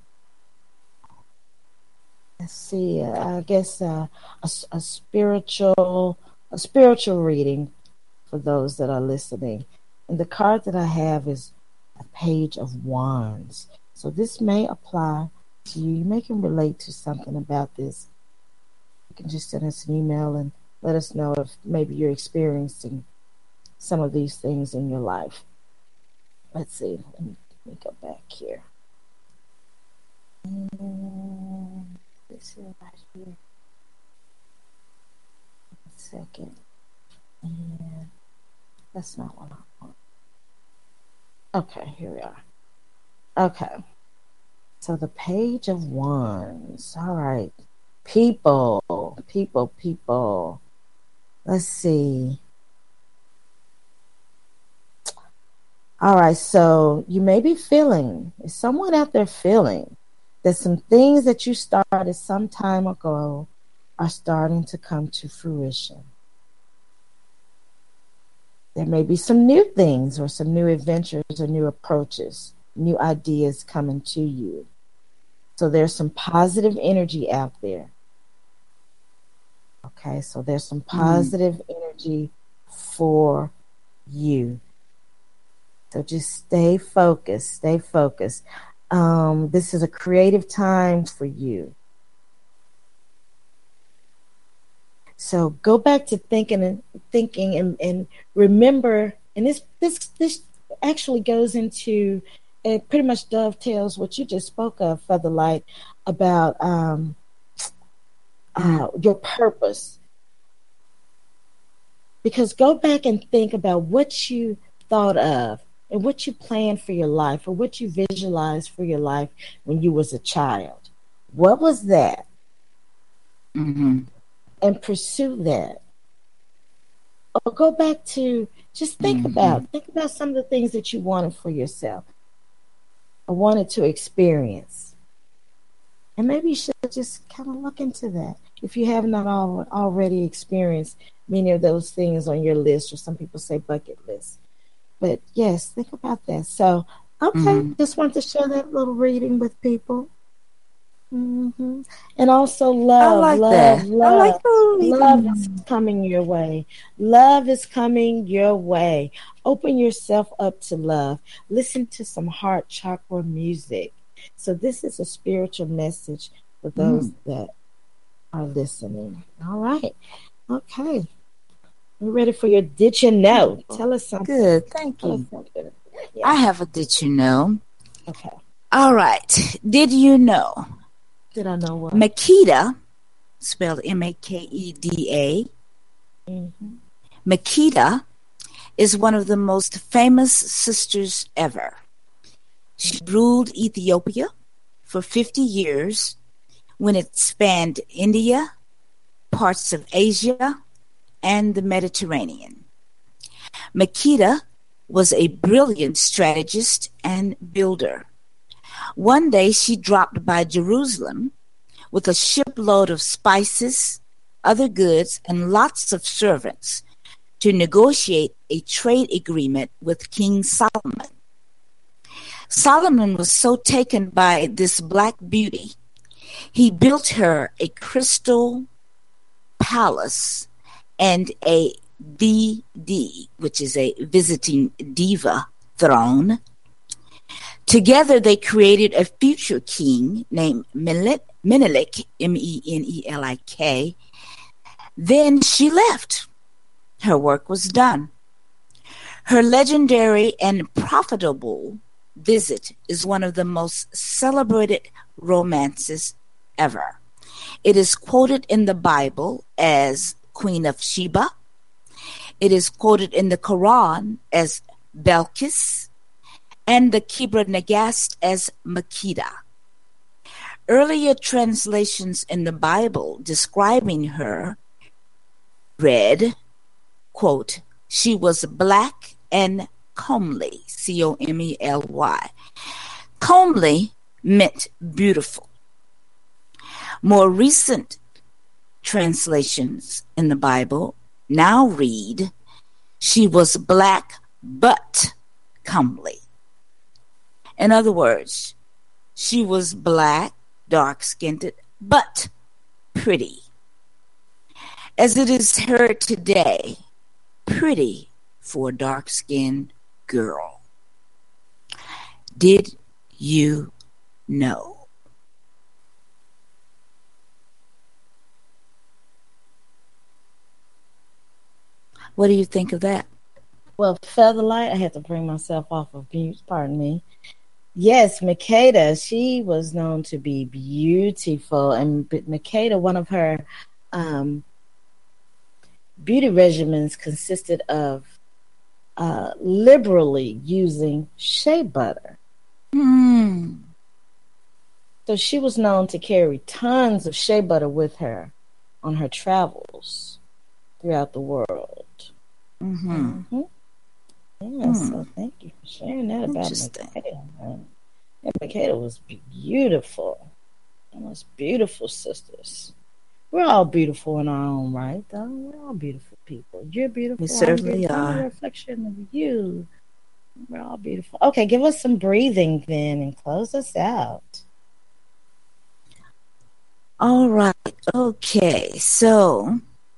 let's see, uh, I guess uh, a, a spiritual, a spiritual reading for those that are listening. And the card that I have is a page of wands. So this may apply to you. You may can relate to something about this. You can just send us an email and let us know if maybe you're experiencing some of these things in your life. Let's see. Let me, let me go back here. And this is right here. A second. And that's not what I want. Okay, here we are. Okay. So the page of wands. All right. People, people, people. Let's see. All right, so you may be feeling, is someone out there feeling that some things that you started some time ago are starting to come to fruition? There may be some new things or some new adventures or new approaches, new ideas coming to you. So there's some positive energy out there. Okay, so there's some positive mm. energy for you. So just stay focused, stay focused. Um, this is a creative time for you. So go back to thinking and thinking and, and remember, and this this this actually goes into, it pretty much dovetails what you just spoke of, Featherlight, about um, uh, your purpose. Because go back and think about what you thought of and what you planned for your life or what you visualized for your life when you was a child. What was that? Mm-hmm. And pursue that. Or go back to just think mm-hmm. about think about some of the things that you wanted for yourself or wanted to experience. And maybe you should just kind of look into that if you have not all, already experienced many of those things on your list, or some people say bucket list. But yes, think about that. So, okay, mm-hmm. just want to share that little reading with people. Mm-hmm. And also love, I like love, that. love. I like love is coming your way. Love is coming your way. Open yourself up to love. Listen to some heart chakra music. So this is a spiritual message for those mm. that are listening. All right. Okay. We're ready for your Did You Know? Tell us something. Good. Thank Tell you. Yeah. I have a Did You Know. Okay. All right. Did you know? Did I know what? Makita spelled M A K E D A. Mm-hmm. Makeda is one of the most famous sisters ever. She ruled Ethiopia for fifty years when it spanned India, parts of Asia, and the Mediterranean. Makeda was a brilliant strategist and builder. One day she dropped by Jerusalem with a shipload of spices, other goods, and lots of servants to negotiate a trade agreement with King Solomon. Solomon was so taken by this black beauty, he built her a crystal palace and a V D, which is a visiting diva throne. Together they created a future king named Menelik, M E N E L I K. Then she left. Her work was done. Her legendary and profitable visit is one of the most celebrated romances ever. It is quoted in the Bible as Queen of Sheba. It is quoted in the Quran as Belkis, and the Kibra Nagast as Makeda. Earlier translations in the Bible describing her read, quote, she was black and comely, C O M E L Y. Comely meant beautiful. More recent translations in the Bible now read, she was black but comely. In other words, she was black, dark-skinned, but pretty. As it is heard today, pretty for a dark-skinned girl. Did you know? What do you think of that? Well, Featherlight, I had to bring myself off of mute, pardon me. Yes, Makeda, she was known to be beautiful. And Makeda, one of her um, beauty regimens consisted of uh, liberally using shea butter. Mm. So she was known to carry tons of shea butter with her on her travels throughout the world. Mm-hmm. Mm-hmm. Yeah, mm. So thank you for sharing that about Makeda. Yeah, Makeda was beautiful. Most beautiful sisters. We're all beautiful in our own right, though. We're all beautiful people. You're beautiful. We certainly I'm are. a reflection of you. We're all beautiful. Okay, give us some breathing then and close us out. All right. Okay. So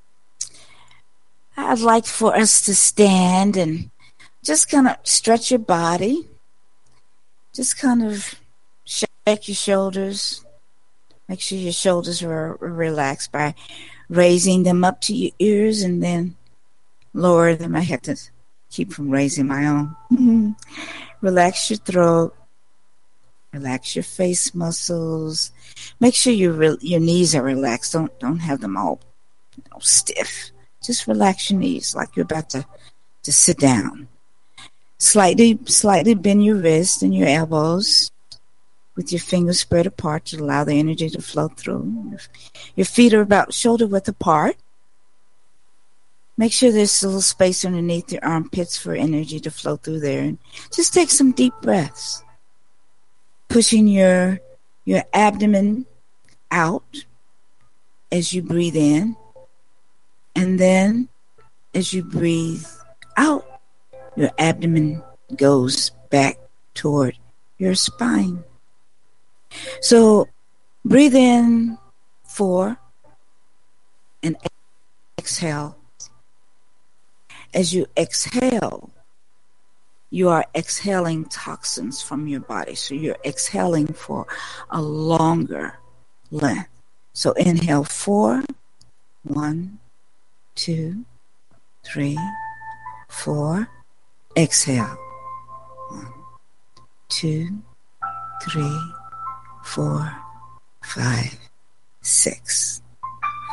I'd like for us to stand and just kind of stretch your body. Just kind of shake your shoulders. Make sure your shoulders are relaxed by raising them up to your ears and then lower them. I have to keep from raising my own. Mm-hmm. Relax your throat. Relax your face muscles. Make sure your re- your knees are relaxed. Don't don't have them all you know, stiff. Just relax your knees like you're about to, to sit down. Slightly slightly bend your wrists and your elbows with your fingers spread apart to allow the energy to flow through. Your feet are about shoulder width apart. Make sure there's a little space underneath your armpits for energy to flow through there. And just take some deep breaths. Pushing your your abdomen out as you breathe in. And then as you breathe out, your abdomen goes back toward your spine. So breathe in four and exhale. As you exhale, you are exhaling toxins from your body. So you're exhaling for a longer length. So inhale four. One, two, three, four. Exhale. One, two, three, four, five, six.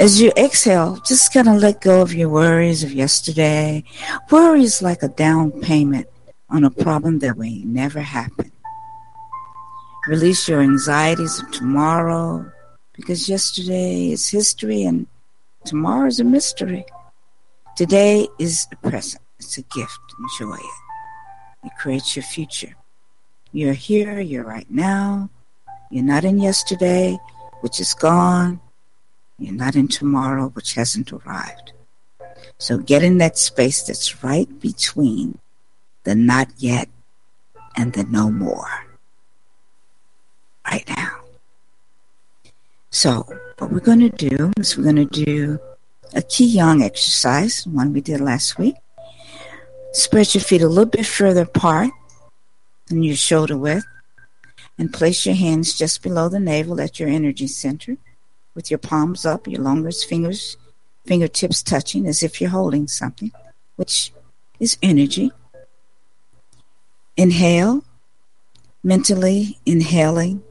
As you exhale, just kind of let go of your worries of yesterday. Worry is like a down payment on a problem that may never happen. Release your anxieties of tomorrow, because yesterday is history and tomorrow is a mystery. Today is a present. It's a gift. Enjoy it. It creates your future. You're here. You're right now. You're not in yesterday, which is gone. You're not in tomorrow, which hasn't arrived. So get in that space that's right between the not yet and the no more. Right now. So what we're going to do is we're going to do a Qigong exercise, one we did last week. Spread your feet a little bit further apart than your shoulder width, and place your hands just below the navel at your energy center, with your palms up, your longest fingers, fingertips touching as if you're holding something, which is energy. Inhale, mentally inhaling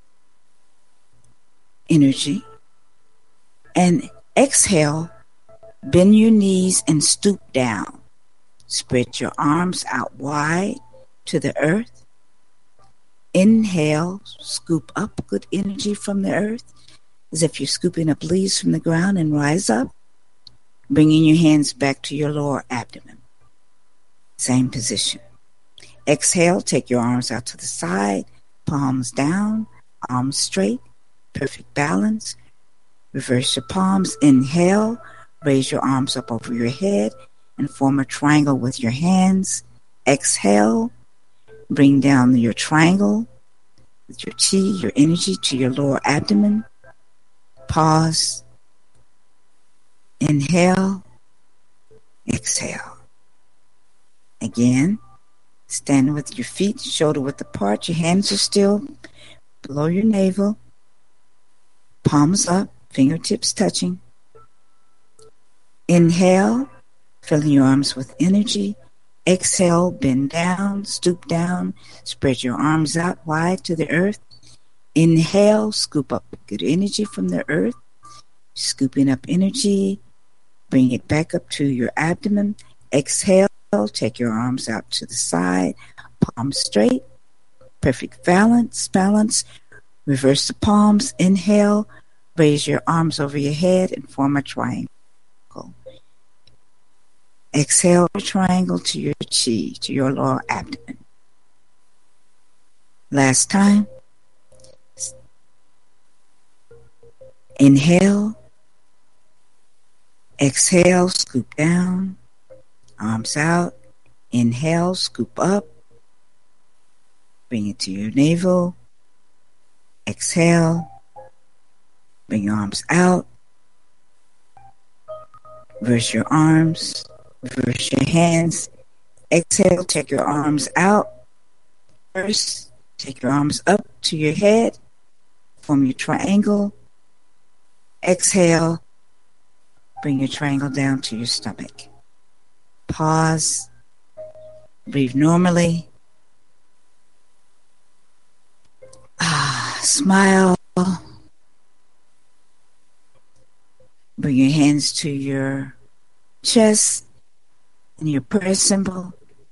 energy. And exhale, bend your knees and stoop down. Spread your arms out wide to the earth. Inhale, scoop up good energy from the earth, as if you're scooping up leaves from the ground, and rise up, bringing your hands back to your lower abdomen. Same position. Exhale, take your arms out to the side, palms down, arms straight, perfect balance. Reverse your palms. Inhale, raise your arms up over your head and form a triangle with your hands. Exhale, bring down your triangle with your chi, your energy, to your lower abdomen. Pause. Inhale. Exhale. Again, stand with your feet shoulder width apart. Your hands are still below your navel. Palms up, fingertips touching. Inhale, filling your arms with energy. Exhale, bend down, stoop down, spread your arms out wide to the earth. Inhale, scoop up good energy from the earth. Scooping up energy, bring it back up to your abdomen. Exhale, take your arms out to the side, palms straight, perfect balance, balance. Reverse the palms. Inhale, raise your arms over your head and form a triangle. Exhale, triangle to your chi, to your lower abdomen. Last time. Inhale. Exhale, scoop down. Arms out. Inhale, scoop up. Bring it to your navel. Exhale. Bring your arms out. Reverse your arms. Reverse your hands. Exhale, take your arms out. First, take your arms up to your head. Form your triangle. Exhale. Bring your triangle down to your stomach. Pause. Breathe normally. Ah, smile. Bring your hands to your chest and your prayer symbol.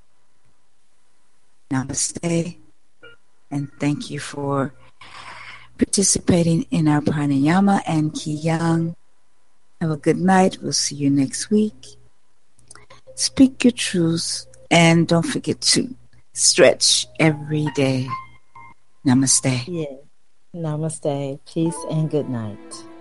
Namaste. And thank you for participating in our pranayama and Qigong. Have a good night. We'll see you next week. Speak your truth and don't forget to stretch every day. Namaste. Yeah. Namaste. Peace and good night.